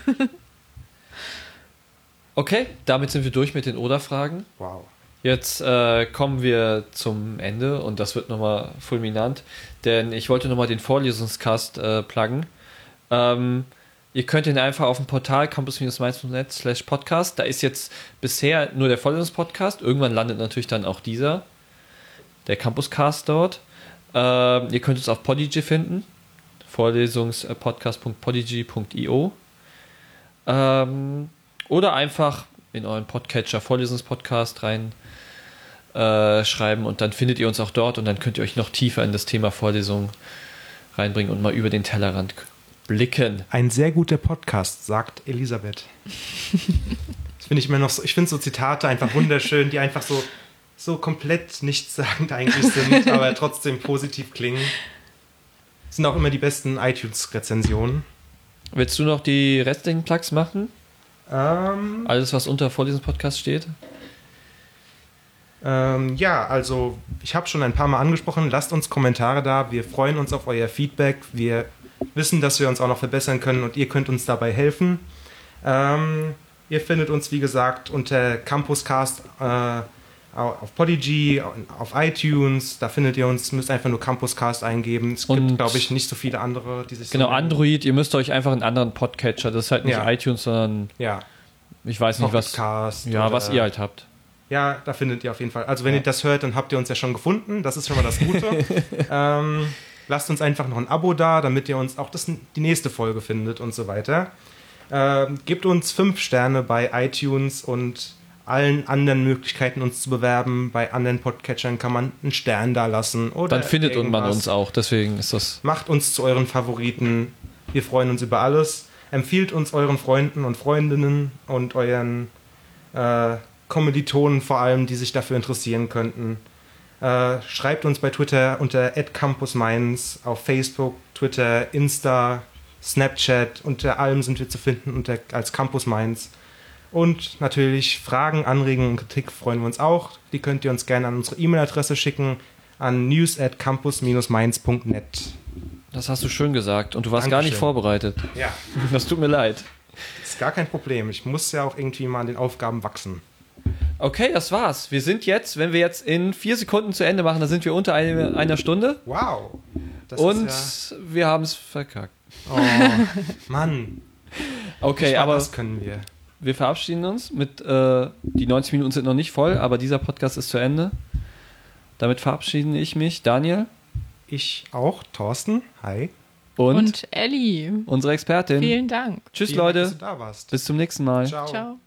Okay, damit sind wir durch mit den Oder-Fragen. Wow. Jetzt äh, kommen wir zum Ende und das wird nochmal fulminant, denn ich wollte nochmal den Vorlesungscast äh, pluggen. Ähm, ihr könnt ihn einfach auf dem Portal campus Bindestrich mainz punkt net slash podcast. Da ist jetzt bisher nur der Vorlesungspodcast. Irgendwann landet natürlich dann auch dieser, der Campuscast dort. Ähm, ihr könnt uns auf Podigy finden. vorlesungspodcast punkt podigy punkt io. Ähm, oder einfach in euren Podcatcher Vorlesungspodcast rein äh, schreiben und dann findet ihr uns auch dort und dann könnt ihr euch noch tiefer in das Thema Vorlesung reinbringen und mal über den Tellerrand blicken. Ein sehr guter Podcast, sagt Elisabeth. Das finde ich immer noch so, ich finde so Zitate einfach wunderschön, die einfach so, so komplett nichtssagend eigentlich sind, aber trotzdem positiv klingen. Das sind auch immer die besten iTunes-Rezensionen. Willst du noch die restlichen Plugs machen? Ähm, Alles, was unter Vorlesungspodcast steht? ähm, ja, also ich habe schon ein paar Mal angesprochen, lasst uns Kommentare da, wir freuen uns auf euer Feedback, wir wissen, dass wir uns auch noch verbessern können und ihr könnt uns dabei helfen. Ähm, ihr findet uns, wie gesagt, unter Campuscast äh, auf Podigy, auf iTunes, da findet ihr uns, müsst einfach nur Campuscast eingeben. Es Und- gibt, glaube ich, nicht so viele andere, die sich Genau, so nennen. Android, ihr müsst euch einfach einen anderen Podcatcher, das ist halt nicht Ja. iTunes, sondern Ja, ich weiß nicht, was, Pocketcast ja, oder- was ihr halt habt. Ja, da findet ihr auf jeden Fall. Also wenn Ja. ihr das hört, dann habt ihr uns ja schon gefunden. Das ist schon mal das Gute. ähm, lasst uns einfach noch ein Abo da, damit ihr uns auch das, die nächste Folge findet und so weiter. Ähm, gebt uns fünf Sterne bei iTunes und allen anderen Möglichkeiten, uns zu bewerben. Bei anderen Podcatchern kann man einen Stern da lassen. Oder Dann findet man irgendwas. uns auch, deswegen ist das... Macht uns zu euren Favoriten. Wir freuen uns über alles. Empfiehlt uns euren Freunden und Freundinnen und euren äh, Kommilitonen vor allem, die sich dafür interessieren könnten. Äh, schreibt uns bei Twitter unter at campusmainz, auf Facebook, Twitter, Insta, Snapchat, unter allem sind wir zu finden unter, als Campus Mainz. Und natürlich Fragen, Anregungen und Kritik freuen wir uns auch. Die könnt ihr uns gerne an unsere E-Mail-Adresse schicken, an news at campus dash mainz punkt net. Das hast du schön gesagt und du warst Dankeschön. gar nicht vorbereitet. Ja, Das tut mir leid. ist gar kein Problem. Ich muss ja auch irgendwie mal an den Aufgaben wachsen. Okay, das war's. Wir sind jetzt, wenn wir jetzt in vier Sekunden zu Ende machen, dann sind wir unter eine, einer Stunde. Wow. Das und ist ja, wir haben es verkackt. oh, Mann. Okay, Nicht mal aber das können wir. wir verabschieden uns mit, äh, die neunzig Minuten sind noch nicht voll, aber dieser Podcast ist zu Ende. Damit verabschiede ich mich, Daniel. Ich auch, Thorsten. Hi. Und, Und Ellie, unsere Expertin. vielen Dank. Tschüss, Vielen Dank, Leute. dass du da warst. Bis zum nächsten Mal. Ciao. Ciao.